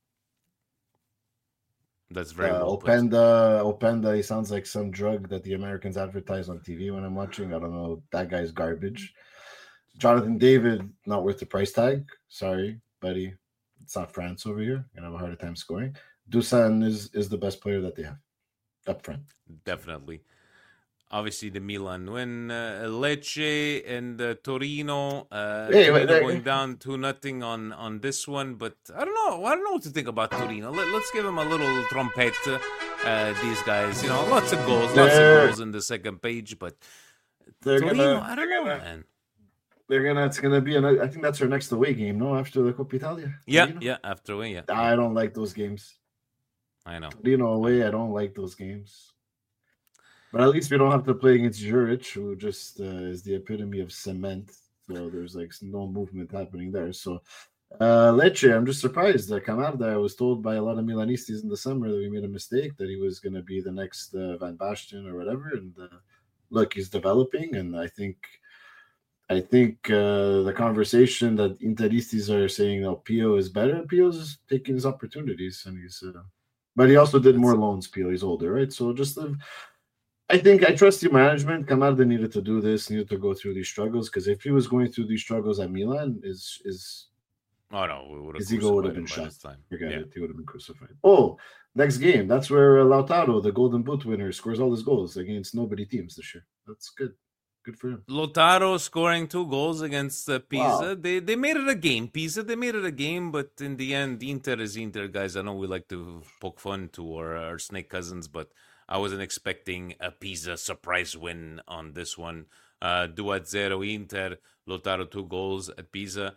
That's very Uh, well put. Openda, Openda, he sounds like some drug that the Americans advertise on T V when I'm watching. I don't know. That guy's garbage. Jonathan David, not worth the price tag. Sorry, buddy. It's not France over here. You're gonna have a harder time scoring. Dusan is is the best player that they have up front. Definitely. Obviously, the Milan win. Uh, Lecce and uh, Torino. Uh, Hey, Torino wait, they- going down two nothing on on this one, but I don't know. I don't know what to think about Torino. Let, let's give them a little trumpet. Uh, these guys, you know, lots of goals, lots They're- of goals in the second page, but They're Torino, gonna, I don't they're know, gonna, man. they're gonna. It's gonna be. An, I think that's our next away game. No, after the Coppa Italia. Yeah, Torino? yeah. After away, yeah, I don't like those games. I know. Torino away. I don't like those games. But at least we don't have to play against Juric, who just uh, is the epitome of cement. So there's like no movement happening there. So uh, Lecce, I'm just surprised that Camarda. I was told by a lot of Milanistas in the summer that we made a mistake, that he was going to be the next uh, Van Basten or whatever. And uh, look, he's developing, and I think, I think uh, the conversation that Interistas are saying, "Oh, Pio is better." Pio's taking his opportunities, and he's. Uh, but he also did more loans. Pio, he's older, right? So just the. I think I trust the management. Camarda needed to do this, needed to go through these struggles, because if he was going through these struggles at Milan, is is Oh no, we would have his ego would have been by shot. this time. Forget Yeah. it. He would have been crucified. Oh, next game. That's where uh, Lautaro, the Golden Boot winner, scores all his goals against nobody teams this year. That's good. Good for him. Lautaro scoring two goals against uh, Pisa. Wow. They they made it a game. Pisa, they made it a game, but in the end, Inter is Inter, guys. I know we like to poke fun to our, our snake cousins, but I wasn't expecting a Pisa surprise win on this one. Uh, two at zero Inter, Lautaro two goals at Pisa.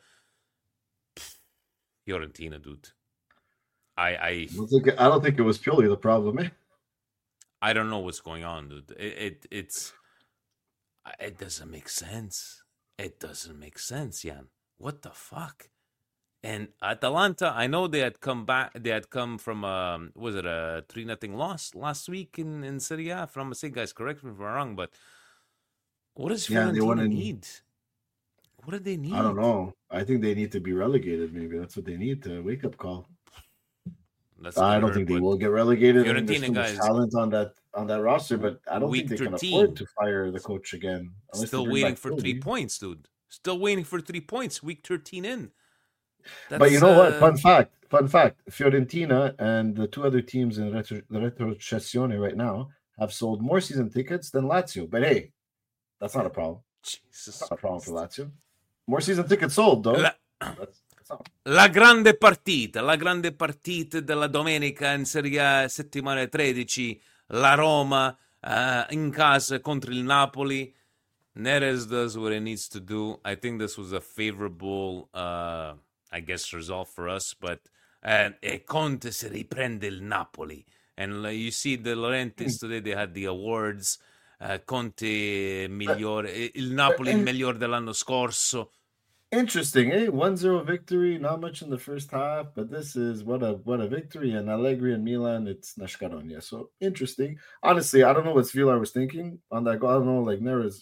Fiorentina, dude. I I I don't think, I don't think it was Pioli the problem, eh? I don't know what's going on, dude. It, it it's it doesn't make sense. It doesn't make sense, Jan. What the fuck? And Atalanta, I know they had come back. They had come from um, was it a three nothing loss last week in in Serie A? If I'm mistaken, guys, correct me if I'm wrong. But what does Yeah, they Fiorentina won in- need? What do they need? I don't know. I think they need to be relegated. Maybe that's what they need, to wake up call. That's I gonna don't hurt, think they but will get relegated. I mean, there's Fiorentina, too much guys- talent on that on that roster, but I don't Week think they can thirteen. afford to fire the coach again. unless they Still bring waiting back for Pioli. three points, dude. Still waiting for three points. Week thirteen in. But you know what? uh, Fun fact. Fun fact. Fiorentina and the two other teams in retro, the retrocessione right now have sold more season tickets than Lazio. But hey, that's not a problem. Jesus. That's not a problem for Lazio. More season tickets sold, though. La- That's, that's not. La grande partita, la grande partita della domenica in Serie A, settimana tredici, la Roma uh, in casa contro il Napoli. Neres does what it needs to do. I think this was a favorable, uh, I guess, result for us, but uh, e Conte si riprende il Napoli. And uh, you see the Laurentiis today, they had the awards. Uh, Conte migliore, il Napoli il and- miglior dell'anno scorso. Interesting, eh? one zero victory, not much in the first half, but this is what a what a victory. And Allegri and Milan, it's Nashkaronia. So interesting. Honestly, I don't know what Svilar was thinking on that goal. I don't know, like Neres.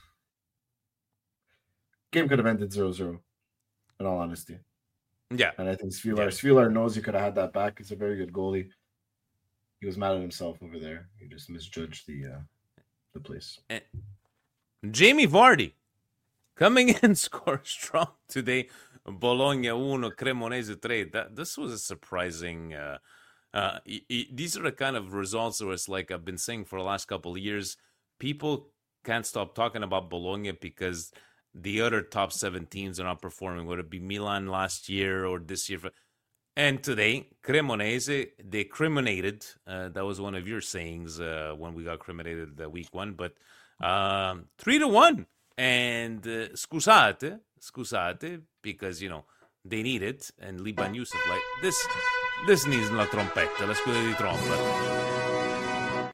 Game could have ended zero zero, in all honesty. Yeah. And I think Svilar, Yeah. Svilar knows he could have had that back. He's a very good goalie. He was mad at himself over there. He just misjudged the uh, the place. Jamie Vardy coming in score strong today. Bologna one, Cremonese three. That this was a surprising. Uh, uh, y- y- these are the kind of results where it's like I've been saying for the last couple of years. People can't stop talking about Bologna because the other top seven teams are not performing. Would it be Milan last year or this year? And today, Cremonese, they criminated. Uh, that was one of your sayings uh, when we got criminated uh, week one. But um, three to one. And uh, scusate, scusate, because, you know, they need it. And Liban Youssef, like, this this needs la trompetta, la scusa di tromba.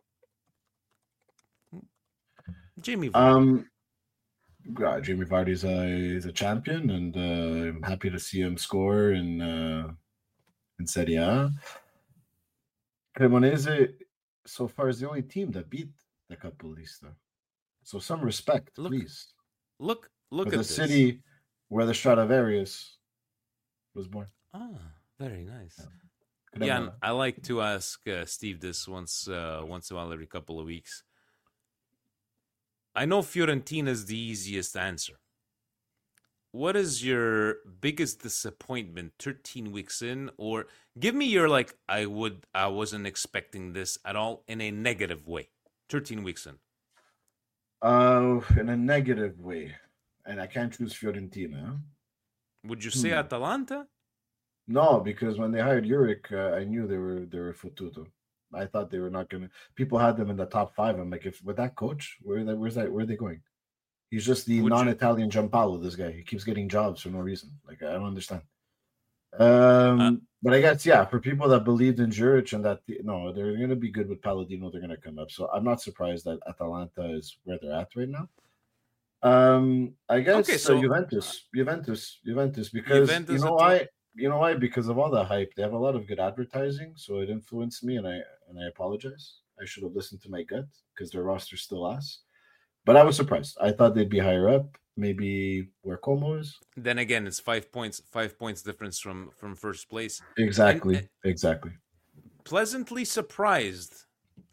Jamie Vardy. Um, yeah, Jamie Vardy's a is a champion, and uh, I'm happy to see him score in uh, in Serie A. Cremonese, so far, is the only team that beat the Capolista. So some respect, Look, please, Look, look for at the this. city where the Stradivarius was born. Ah, very nice. Cremona. Jan, I like to ask uh, Steve this once uh, once in a while, every couple of weeks. I know Fiorentina is the easiest answer. What is your biggest disappointment thirteen weeks in? Or give me your, like, I would, I wasn't expecting this at all in a negative way. thirteen weeks in. Uh, in a negative way, and I can't choose Fiorentina. Would you say Hmm. Atalanta? No, because when they hired Uric, uh, I knew they were they were fottuto. I thought they were not gonna. People had them in the top five. I'm like, if with that coach, where are they, where's that? Where are they going? He's just the Would you- non-Italian Giampaolo. This guy, he keeps getting jobs for no reason. Like I don't understand. Um, Uh, but I guess yeah, for people that believed in Juric and that no, they're gonna be good with Palladino. They're gonna come up. So I'm not surprised that Atalanta is where they're at right now. Um, I guess Okay, uh, so- Juventus, Juventus, Juventus, because Juventus you know at why? You know why? Because of all the hype, they have a lot of good advertising, so it influenced me, and I and I apologize. I should have listened to my gut because their roster's still ass. But I was surprised. I thought they'd be higher up, maybe where Como is. Then again, it's five points, five points difference from from first place. Exactly, And- exactly. Pleasantly surprised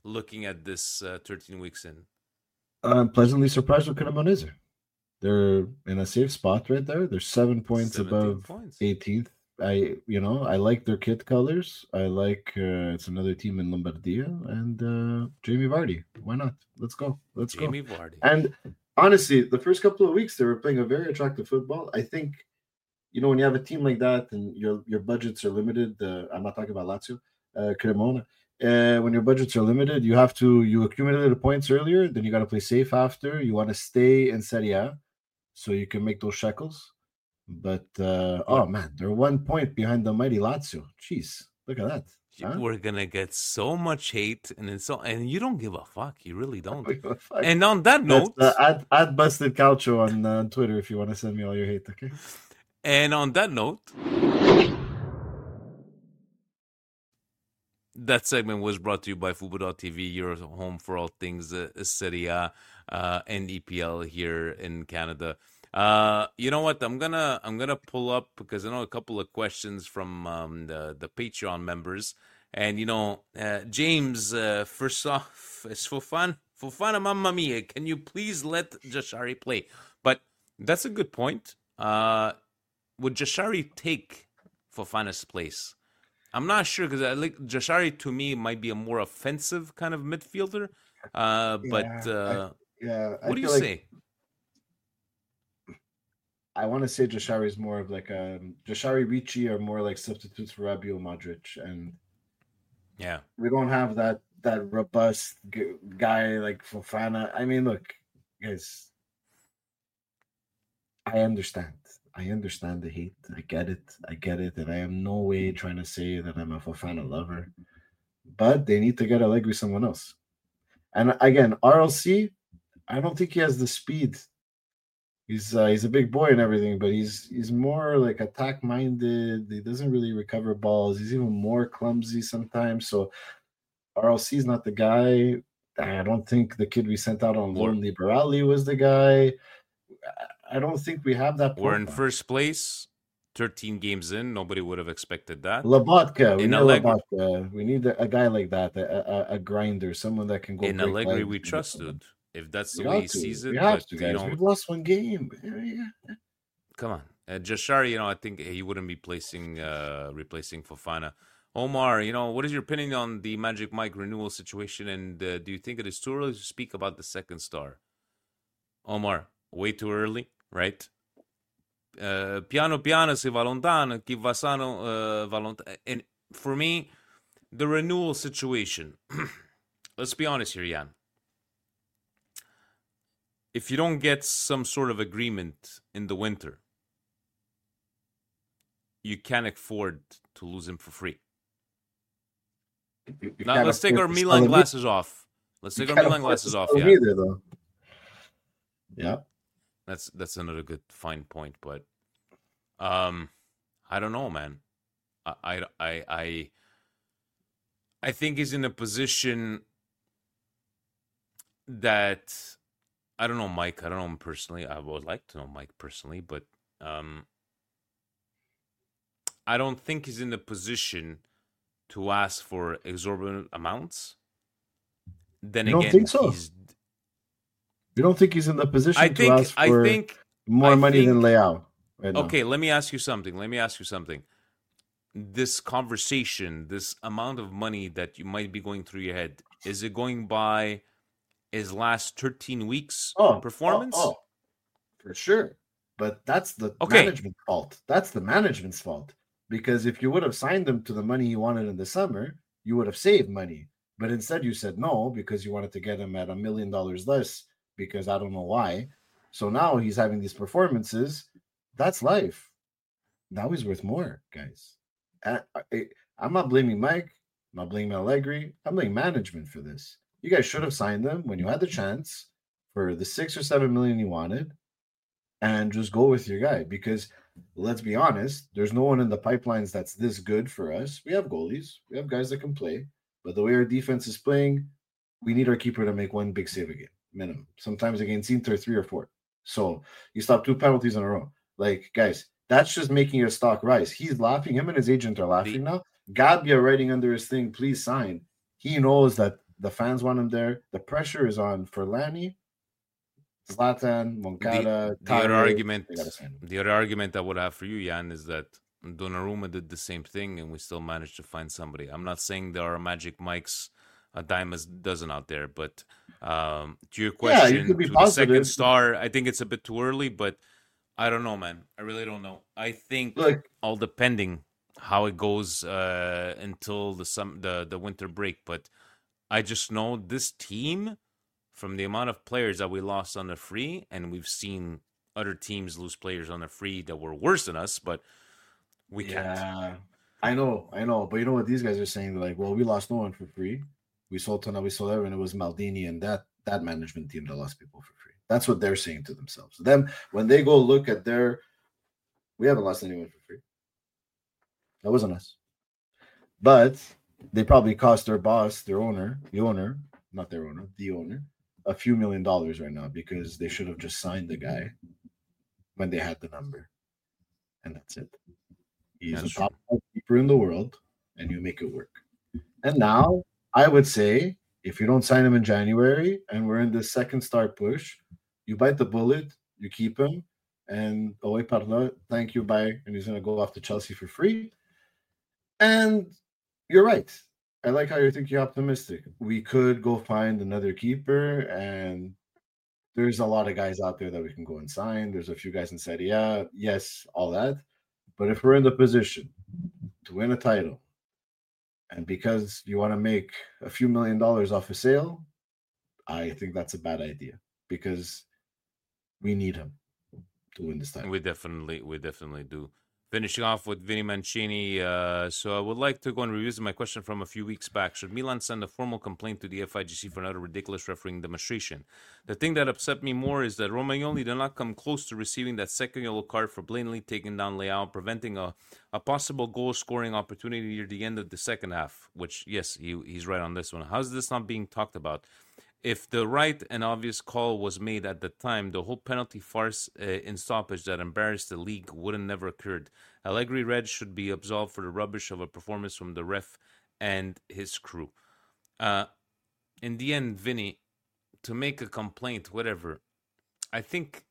looking at this uh, thirteen weeks in? I'm pleasantly surprised with Cremonese. They're in a safe spot right there. They're seven points above points. eighteenth. I, you know, I like their kit colors. I like uh, it's another team in Lombardia and uh, Jamie Vardy. Why not? Let's go. Let's Jamie go. Vardy. And honestly, the first couple of weeks they were playing a very attractive football. I think, you know, when you have a team like that and your your budgets are limited. Uh, I'm not talking about Lazio, uh, Cremona. Uh, when your budgets are limited, you have to you accumulated the points earlier. Then you got to play safe after. You want to stay in Serie A, so you can make those shekels. But uh, oh man, they're one point behind the mighty Lazio. Jeez, look at that. Huh? We're gonna get so much hate, and it's so, and you don't give a fuck. You really don't. And on that note, uh, add, add busted calcio on uh, Twitter if you want to send me all your hate. Okay. And on that note, that segment was brought to you by Fubo dot T V, your home for all things uh, Serie A uh, and E P L here in Canada. Uh, you know what? I'm gonna I'm gonna pull up because I know a couple of questions from um, the the Patreon members, and you know, uh, James. Uh, first off, it's Fofana, Fofana, mamma mia! Can you please let Jashari play? But that's a good point. Uh, would Jashari take Fofana's place? I'm not sure because I like Jashari. To me, might be a more offensive kind of midfielder. Uh, yeah, but uh, I, yeah, what I do you like... say? I want to say Jashari is more of like a Jashari Ricci are more like substitutes for Rabiot, Modric, and yeah, we don't have that that robust g- guy like Fofana. I mean, look, guys, I understand. I understand the hate. I get it. I get it, and I am no way trying to say that I'm a Fofana lover, but they need to get Allegri someone else. And again, R L C, I don't think he has the speed. He's uh, he's a big boy and everything, but he's he's more like attack minded. He doesn't really recover balls. He's even more clumsy sometimes. So R L C is not the guy. I don't think the kid we sent out on loan, Liberali, was the guy. I don't think we have that. We're in first place, thirteen games in. Nobody would have expected that. Lobotka, we in need Allegri, Lobotka. We need a, a guy like that, a, a, a grinder, someone that can go. In Allegri, we trusted. If that's the we way he to. sees it, we have but to, guys. You know, we've lost one game. Yeah. Come on, uh, Jashari. You know, I think he wouldn't be placing, uh, replacing Fofana. Omar, you know, what is your opinion on the Magic Mike renewal situation, and uh, do you think it is too early to speak about the second star? Omar, way too early, right? Uh, piano piano si va lontano, chi va sano uh, va lontano. And for me, the renewal situation. Let's be honest here, Jan. If you don't get some sort of agreement in the winter, you can't afford to lose him for free. You, you now, let's take our Milan glasses off. Let's take our Milan glasses off. Yeah. Either, though. Yeah. That's that's another good fine point, but um, I don't know, man. I I I I, I think he's in a position that I don't know Mike. I don't know him personally. I would like to know Mike personally, but um, I don't think he's in a position to ask for exorbitant amounts. Then you again, don't think so? he's. You don't think he's in the position I to think, ask for I think, more I money think, than Leao? Right okay, now. let me ask you something. Let me ask you something. This conversation, this amount of money that you might be going through your head, is it going by his last thirteen weeks oh, performance? Oh, oh, for sure. But that's the okay. management's fault. That's the management's fault. Because if you would have signed him to the money he wanted in the summer, you would have saved money. But instead you said no because you wanted to get him at a million dollars less because I don't know why. So now he's having these performances. That's life. Now he's worth more, guys. I, I, I'm not blaming Mike. I'm not blaming Allegri. I'm blaming management for this. You guys should have signed them when you had the chance for the six or seven million you wanted and just go with your guy. Because let's be honest, there's no one in the pipelines that's this good for us. We have goalies. We have guys that can play. But the way our defense is playing, we need our keeper to make one big save again, minimum. Sometimes against Inter, three or four. So you stop two penalties in a row. Like, guys, that's just making your stock rise. He's laughing. Him and his agent are laughing now. Gabbia writing under his thing, please sign. He knows that The fans want him there. The pressure is on Ferlani, Zlatan, Moncada, the, the other Tare. argument, They gotta sign him. the other argument I would have for you, Jan, is that Donnarumma did the same thing, and we still managed to find somebody. I'm not saying there are magic mics a dime a dozen out there, but um, to your Yeah, question, you could be to the second positive. star, I think it's a bit too early, but I don't know, man. I really don't know. I think Look, all depending how it goes uh, until the some the the winter break, but I just know this team, from the amount of players that we lost on the free, and we've seen other teams lose players on the free that were worse than us, but we can't. yeah, I know, I know. But you know what these guys are saying? They're like, well, we lost no one for free. We sold Tona, we sold everyone. It was Maldini and that that management team that lost people for free. That's what they're saying to themselves. Them, when they go look at their, we haven't lost anyone for free. That wasn't us. But they probably cost their boss, their owner, the owner, not their owner, the owner, a few million dollars right now because they should have just signed the guy when they had the number. And that's it. He's That's a top five keeper in the world, and you make it work. And now, I would say, if you don't sign him in January and we're in the second star push, you bite the bullet, you keep him, and away parla, thank you, bye. And he's going to go off to Chelsea for free. And you're right. I like how you're thinking optimistic. We could go find another keeper, and there's a lot of guys out there that we can go and sign. There's a few guys in Serie A, yes, all that. But if we're in the position to win a title, and because you want to make a few million dollars off a sale, I think that's a bad idea because we need him to win this title. We definitely, we definitely do. Finishing off with Vinny Mancini. Uh, so I would like to go and revisit my question from a few weeks back. Should Milan send a formal complaint to the F I G C for another ridiculous refereeing demonstration? The thing that upset me more is that Romagnoli did not come close to receiving that second yellow card for blatantly taking down Leao, preventing a, a possible goal-scoring opportunity near the end of the second half, which, yes, he, he's right on this one. How is this not being talked about? If the right and obvious call was made at the time, the whole penalty farce uh, in stoppage that embarrassed the league would have never occurred. Allegri Red should be absolved for the rubbish of a performance from the ref and his crew. Uh, in the end, Vinny, to make a complaint, whatever, I think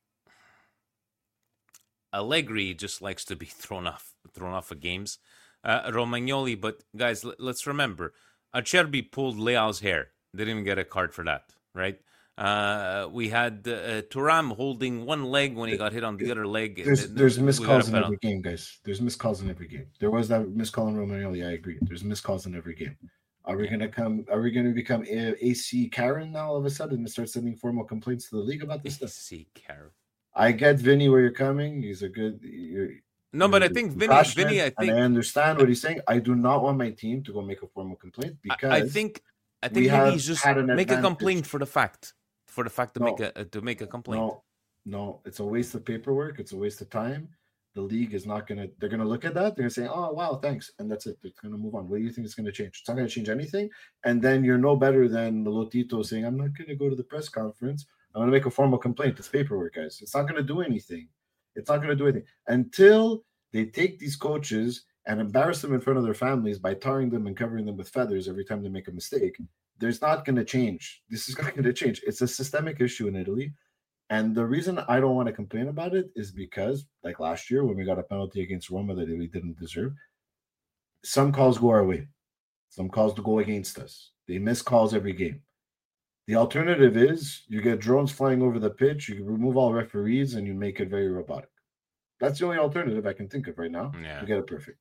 Allegri just likes to be thrown off, thrown off of games. Uh, Romagnoli, but guys, l- let's remember, Acerbi pulled Leao's hair. Didn't even get a card for that, right? Uh, we had uh, Thuram holding one leg when he got hit on the other leg. There's there's We missed got calls a in penalty. every game, guys. There's missed calls in every game. There was that missed call in Romagnoli. I agree. There's missed calls in every game. Are we gonna come? Are we gonna become A- AC Karen now all of a sudden and start sending formal complaints to the league about this stuff? See, Karen. I get Vinny where you're coming. He's a good. You're, No, but I you're think Vinny, passionate, Vinny, I and think, I understand what he's saying. I do not want my team to go make a formal complaint because I, I think, I we think have maybe he's just had an make a advantage. complaint for the fact, for the fact to No. make a uh, to make a complaint. No, no, it's a waste of paperwork. It's a waste of time. The league is not gonna. They're gonna look at that. They're gonna say, "Oh, wow, thanks," and that's it. They're gonna move on. What do you think is gonna change? It's not gonna change anything. And then you're no better than the Lotito saying, "I'm not gonna go to the press conference. I'm gonna make a formal complaint." It's paperwork, guys. It's not gonna do anything. It's not gonna do anything until they take these coaches and embarrass them in front of their families by tarring them and covering them with feathers every time they make a mistake. There's not going to change. This is not going to change. It's a systemic issue in Italy. And the reason I don't want to complain about it is because, like last year when we got a penalty against Roma that we didn't deserve, some calls go our way. Some calls go against us. They miss calls every game. The alternative is you get drones flying over the pitch, you remove all referees, and you make it very robotic. That's the only alternative I can think of right now Yeah. to get it perfect.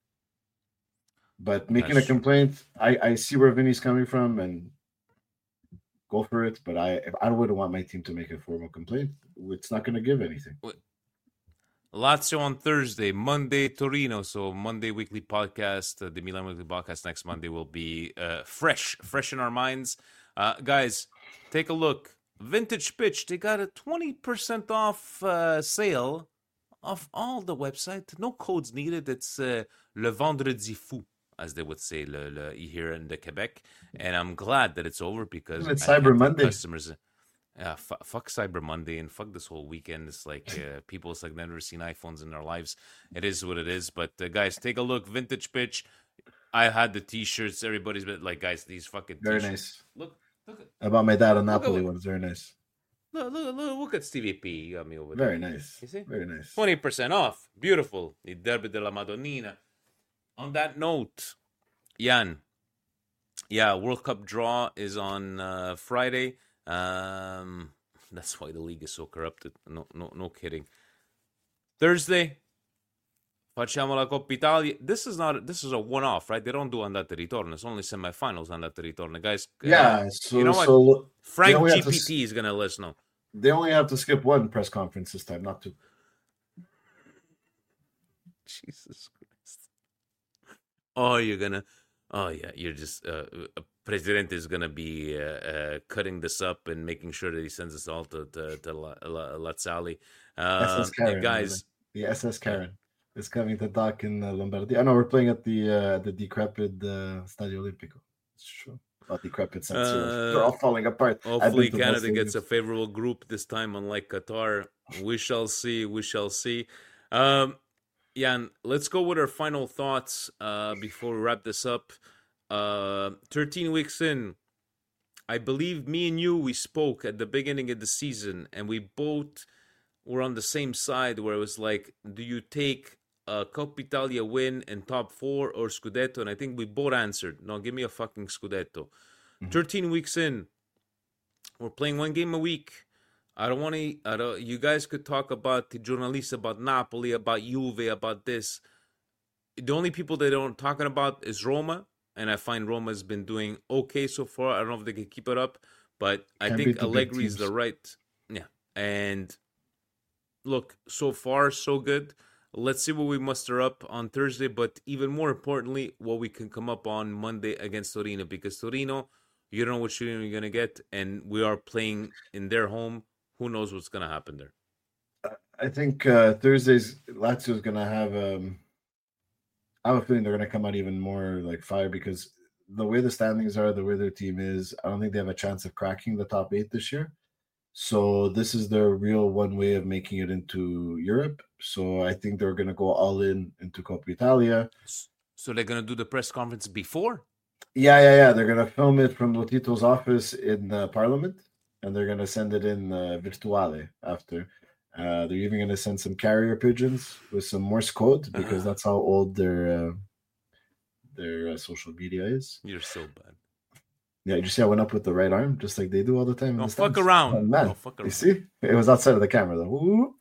But making That's a complaint, I, I see where Vinny's coming from, and go for it. But I if I wouldn't want my team to make a formal complaint. It's not going to give anything. Lazio on Thursday, Monday Torino. So Monday weekly podcast, uh, the Milan weekly podcast next Monday will be uh, fresh, fresh in our minds. Uh, guys, take a look. Vintage Pitch, they got a twenty percent off uh, sale of all the website. No codes needed. It's uh, Le Vendredi Fou, as they would say le, le, here in the Quebec. And I'm glad that it's over because It's I Cyber can't Monday. take customers. Yeah, f- fuck Cyber Monday and fuck this whole weekend. It's like uh, people, it's like never seen iPhones in their lives. It is what it is. But uh, guys, take a look. Vintage Pitch. I had the t-shirts. Everybody's been like, guys, these fucking Very t-shirts. nice. Look, Look at, about my dad on Look at Napoli what- one. It's very nice. look, look, look, look at Stevie P. You got me over Very there. nice. You see? Very nice. twenty percent off. Beautiful. Il Derby della Madonnina. On that note, Jan, yeah, World Cup draw is on uh, Friday. Um, that's why the league is so corrupted. No, no, no kidding. Thursday, facciamo la Coppa Italia. This is not. This is a one-off, right? They don't do andata e ritorno. It's only semifinals andata e ritorno, guys. uh, Yeah. So you know what? so Frank only have to G P T is gonna let us know. they only have to skip one press conference this time, not two. Jesus Christ. Oh, you're gonna. Oh yeah, you're just. Uh, uh, President is gonna be uh, uh, cutting this up and making sure that he sends us all to to, to La, La, Lazzali. Uh, S S Karen, guys, The S S Karen is coming to dock in uh, Lombardy. I know we're playing at the uh, the decrepit uh, Stadio Olimpico. It's true. Not decrepit San Siro. Uh, They're all falling apart. I've hopefully been to Canada both gets a stadiums. favorable group this time, unlike Qatar. We shall see. We shall see. Um, Jan, let's go with our final thoughts uh, before we wrap this up. Uh, thirteen weeks in, I believe me and you, we spoke at the beginning of the season, and we both were on the same side where it was like, do you take a Coppa Italia win in top four or Scudetto? And I think we both answered, no, give me a fucking Scudetto. Mhm. thirteen weeks in, we're playing one game a week. I don't want to, I don't, you guys could talk about the journalists, about Napoli, about Juve, about this. The only people they don't talking about is Roma. And I find Roma's been doing okay so far. I don't know if they can keep it up, but I Can't think beat the big Allegri is the teams. right. Yeah. And look, so far, so good. Let's see what we muster up on Thursday, but even more importantly, what we can come up on Monday against Torino, because Torino, you don't know what you're going to get, and we are playing in their home. Who knows what's going to happen there? I think uh, Thursday's Lazio is going to have. Um, I have a feeling they're going to come out even more like fire because the way the standings are, the way their team is, I don't think they have a chance of cracking the top eight this year. So this is their real one way of making it into Europe. So I think they're going to go all in into Coppa Italia. So they're going to do the press conference before? Yeah, yeah, yeah. They're going to film it from Lotito's office in uh, Parliament, and they're going to send it in uh, virtuale after. Uh, they're even going to send some carrier pigeons with some Morse code because Uh-huh. that's how old their uh, their uh, social media is. You're so bad. Yeah, you see, I went up with the right arm just like they do all the time. in Don't the fuck stands. around. Oh, man, Don't fuck you around. see, it was outside of the camera though. Ooh.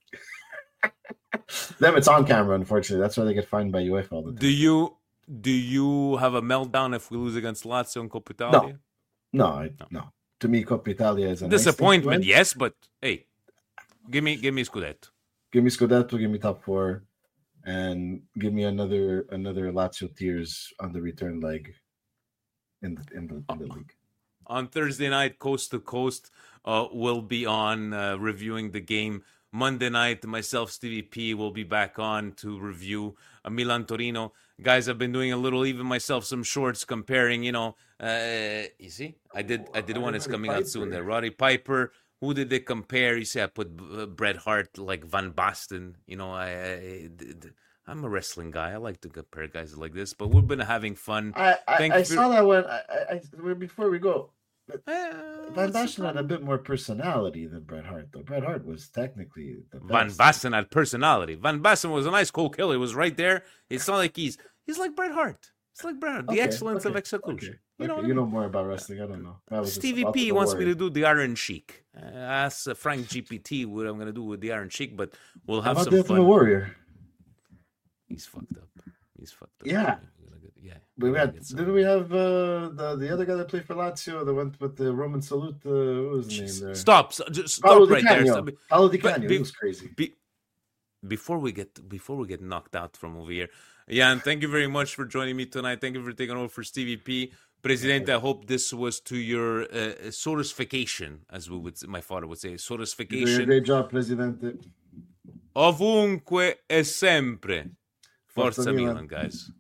Them, it's on camera. Unfortunately, that's why they get fined by UEFA all the time. Do you do you have a meltdown if we lose against Lazio in Coppa Italia? No, I, No. no. To me, Coppa Italia is a nice thing to Disappointment, win. yes, but hey, give me give me Scudetto. Give me Scudetto, give me top four, and give me another another Lazio tears on the return leg in the in the, in the league. On Thursday night, Coast to Coast uh, will be on uh, reviewing the game. Monday night, myself, Stevie P, will be back on to review uh, Milan Torino. Guys, I've been doing a little, even myself, some shorts comparing. You know, uh, you see, I did, I did one. It's Roddy coming out soon. Piper. There, Roddy Piper. Who did they compare? You see, I put uh, Bret Hart like Van Basten. You know, I, I, I'm a wrestling guy. I like to compare guys like this. But we've been having fun. I I, Thank I you for- saw that one. I, I, I before we go, Eh, Van what's the Basten had a problem? bit more personality than Bret Hart, though. Bret Hart was technically the Van best. Basten had personality. Van Basten was a nice cool killer. He was right there. It's not like he's he's like Bret Hart. It's like Bret Hart. The Okay, excellence of okay, execution. okay, You know, okay. what I You know mean? more about wrestling. I don't know. I was just Stevie up P the wants me warrior. to do the Iron Sheik. Uh, ask uh, Frank G P T what I'm going to do with the Iron Sheik, but we'll How have about some the Ultimate fun. Warrior? He's fucked up. He's fucked up. Yeah. We're gonna get- yeah. We we're gonna had, get some- didn't we have uh, the the other guy that played for Lazio that went with the Roman salute? Uh, what was his Jeez. name there? Stop. So- just Paulo stop Di right there. Canio. Stop. Paulo Di but Canio. be- He was crazy. Be, before we get before we get knocked out from over here, Jan, thank you very much for joining me tonight. Thank you for taking over for Stevie P. Presidente, I hope this was to your uh, satisfaction, as we would, my father would say, You're doing a satisfaction. great job, Presidente. Ovunque e sempre. Forza Forza Milan. Milan, guys.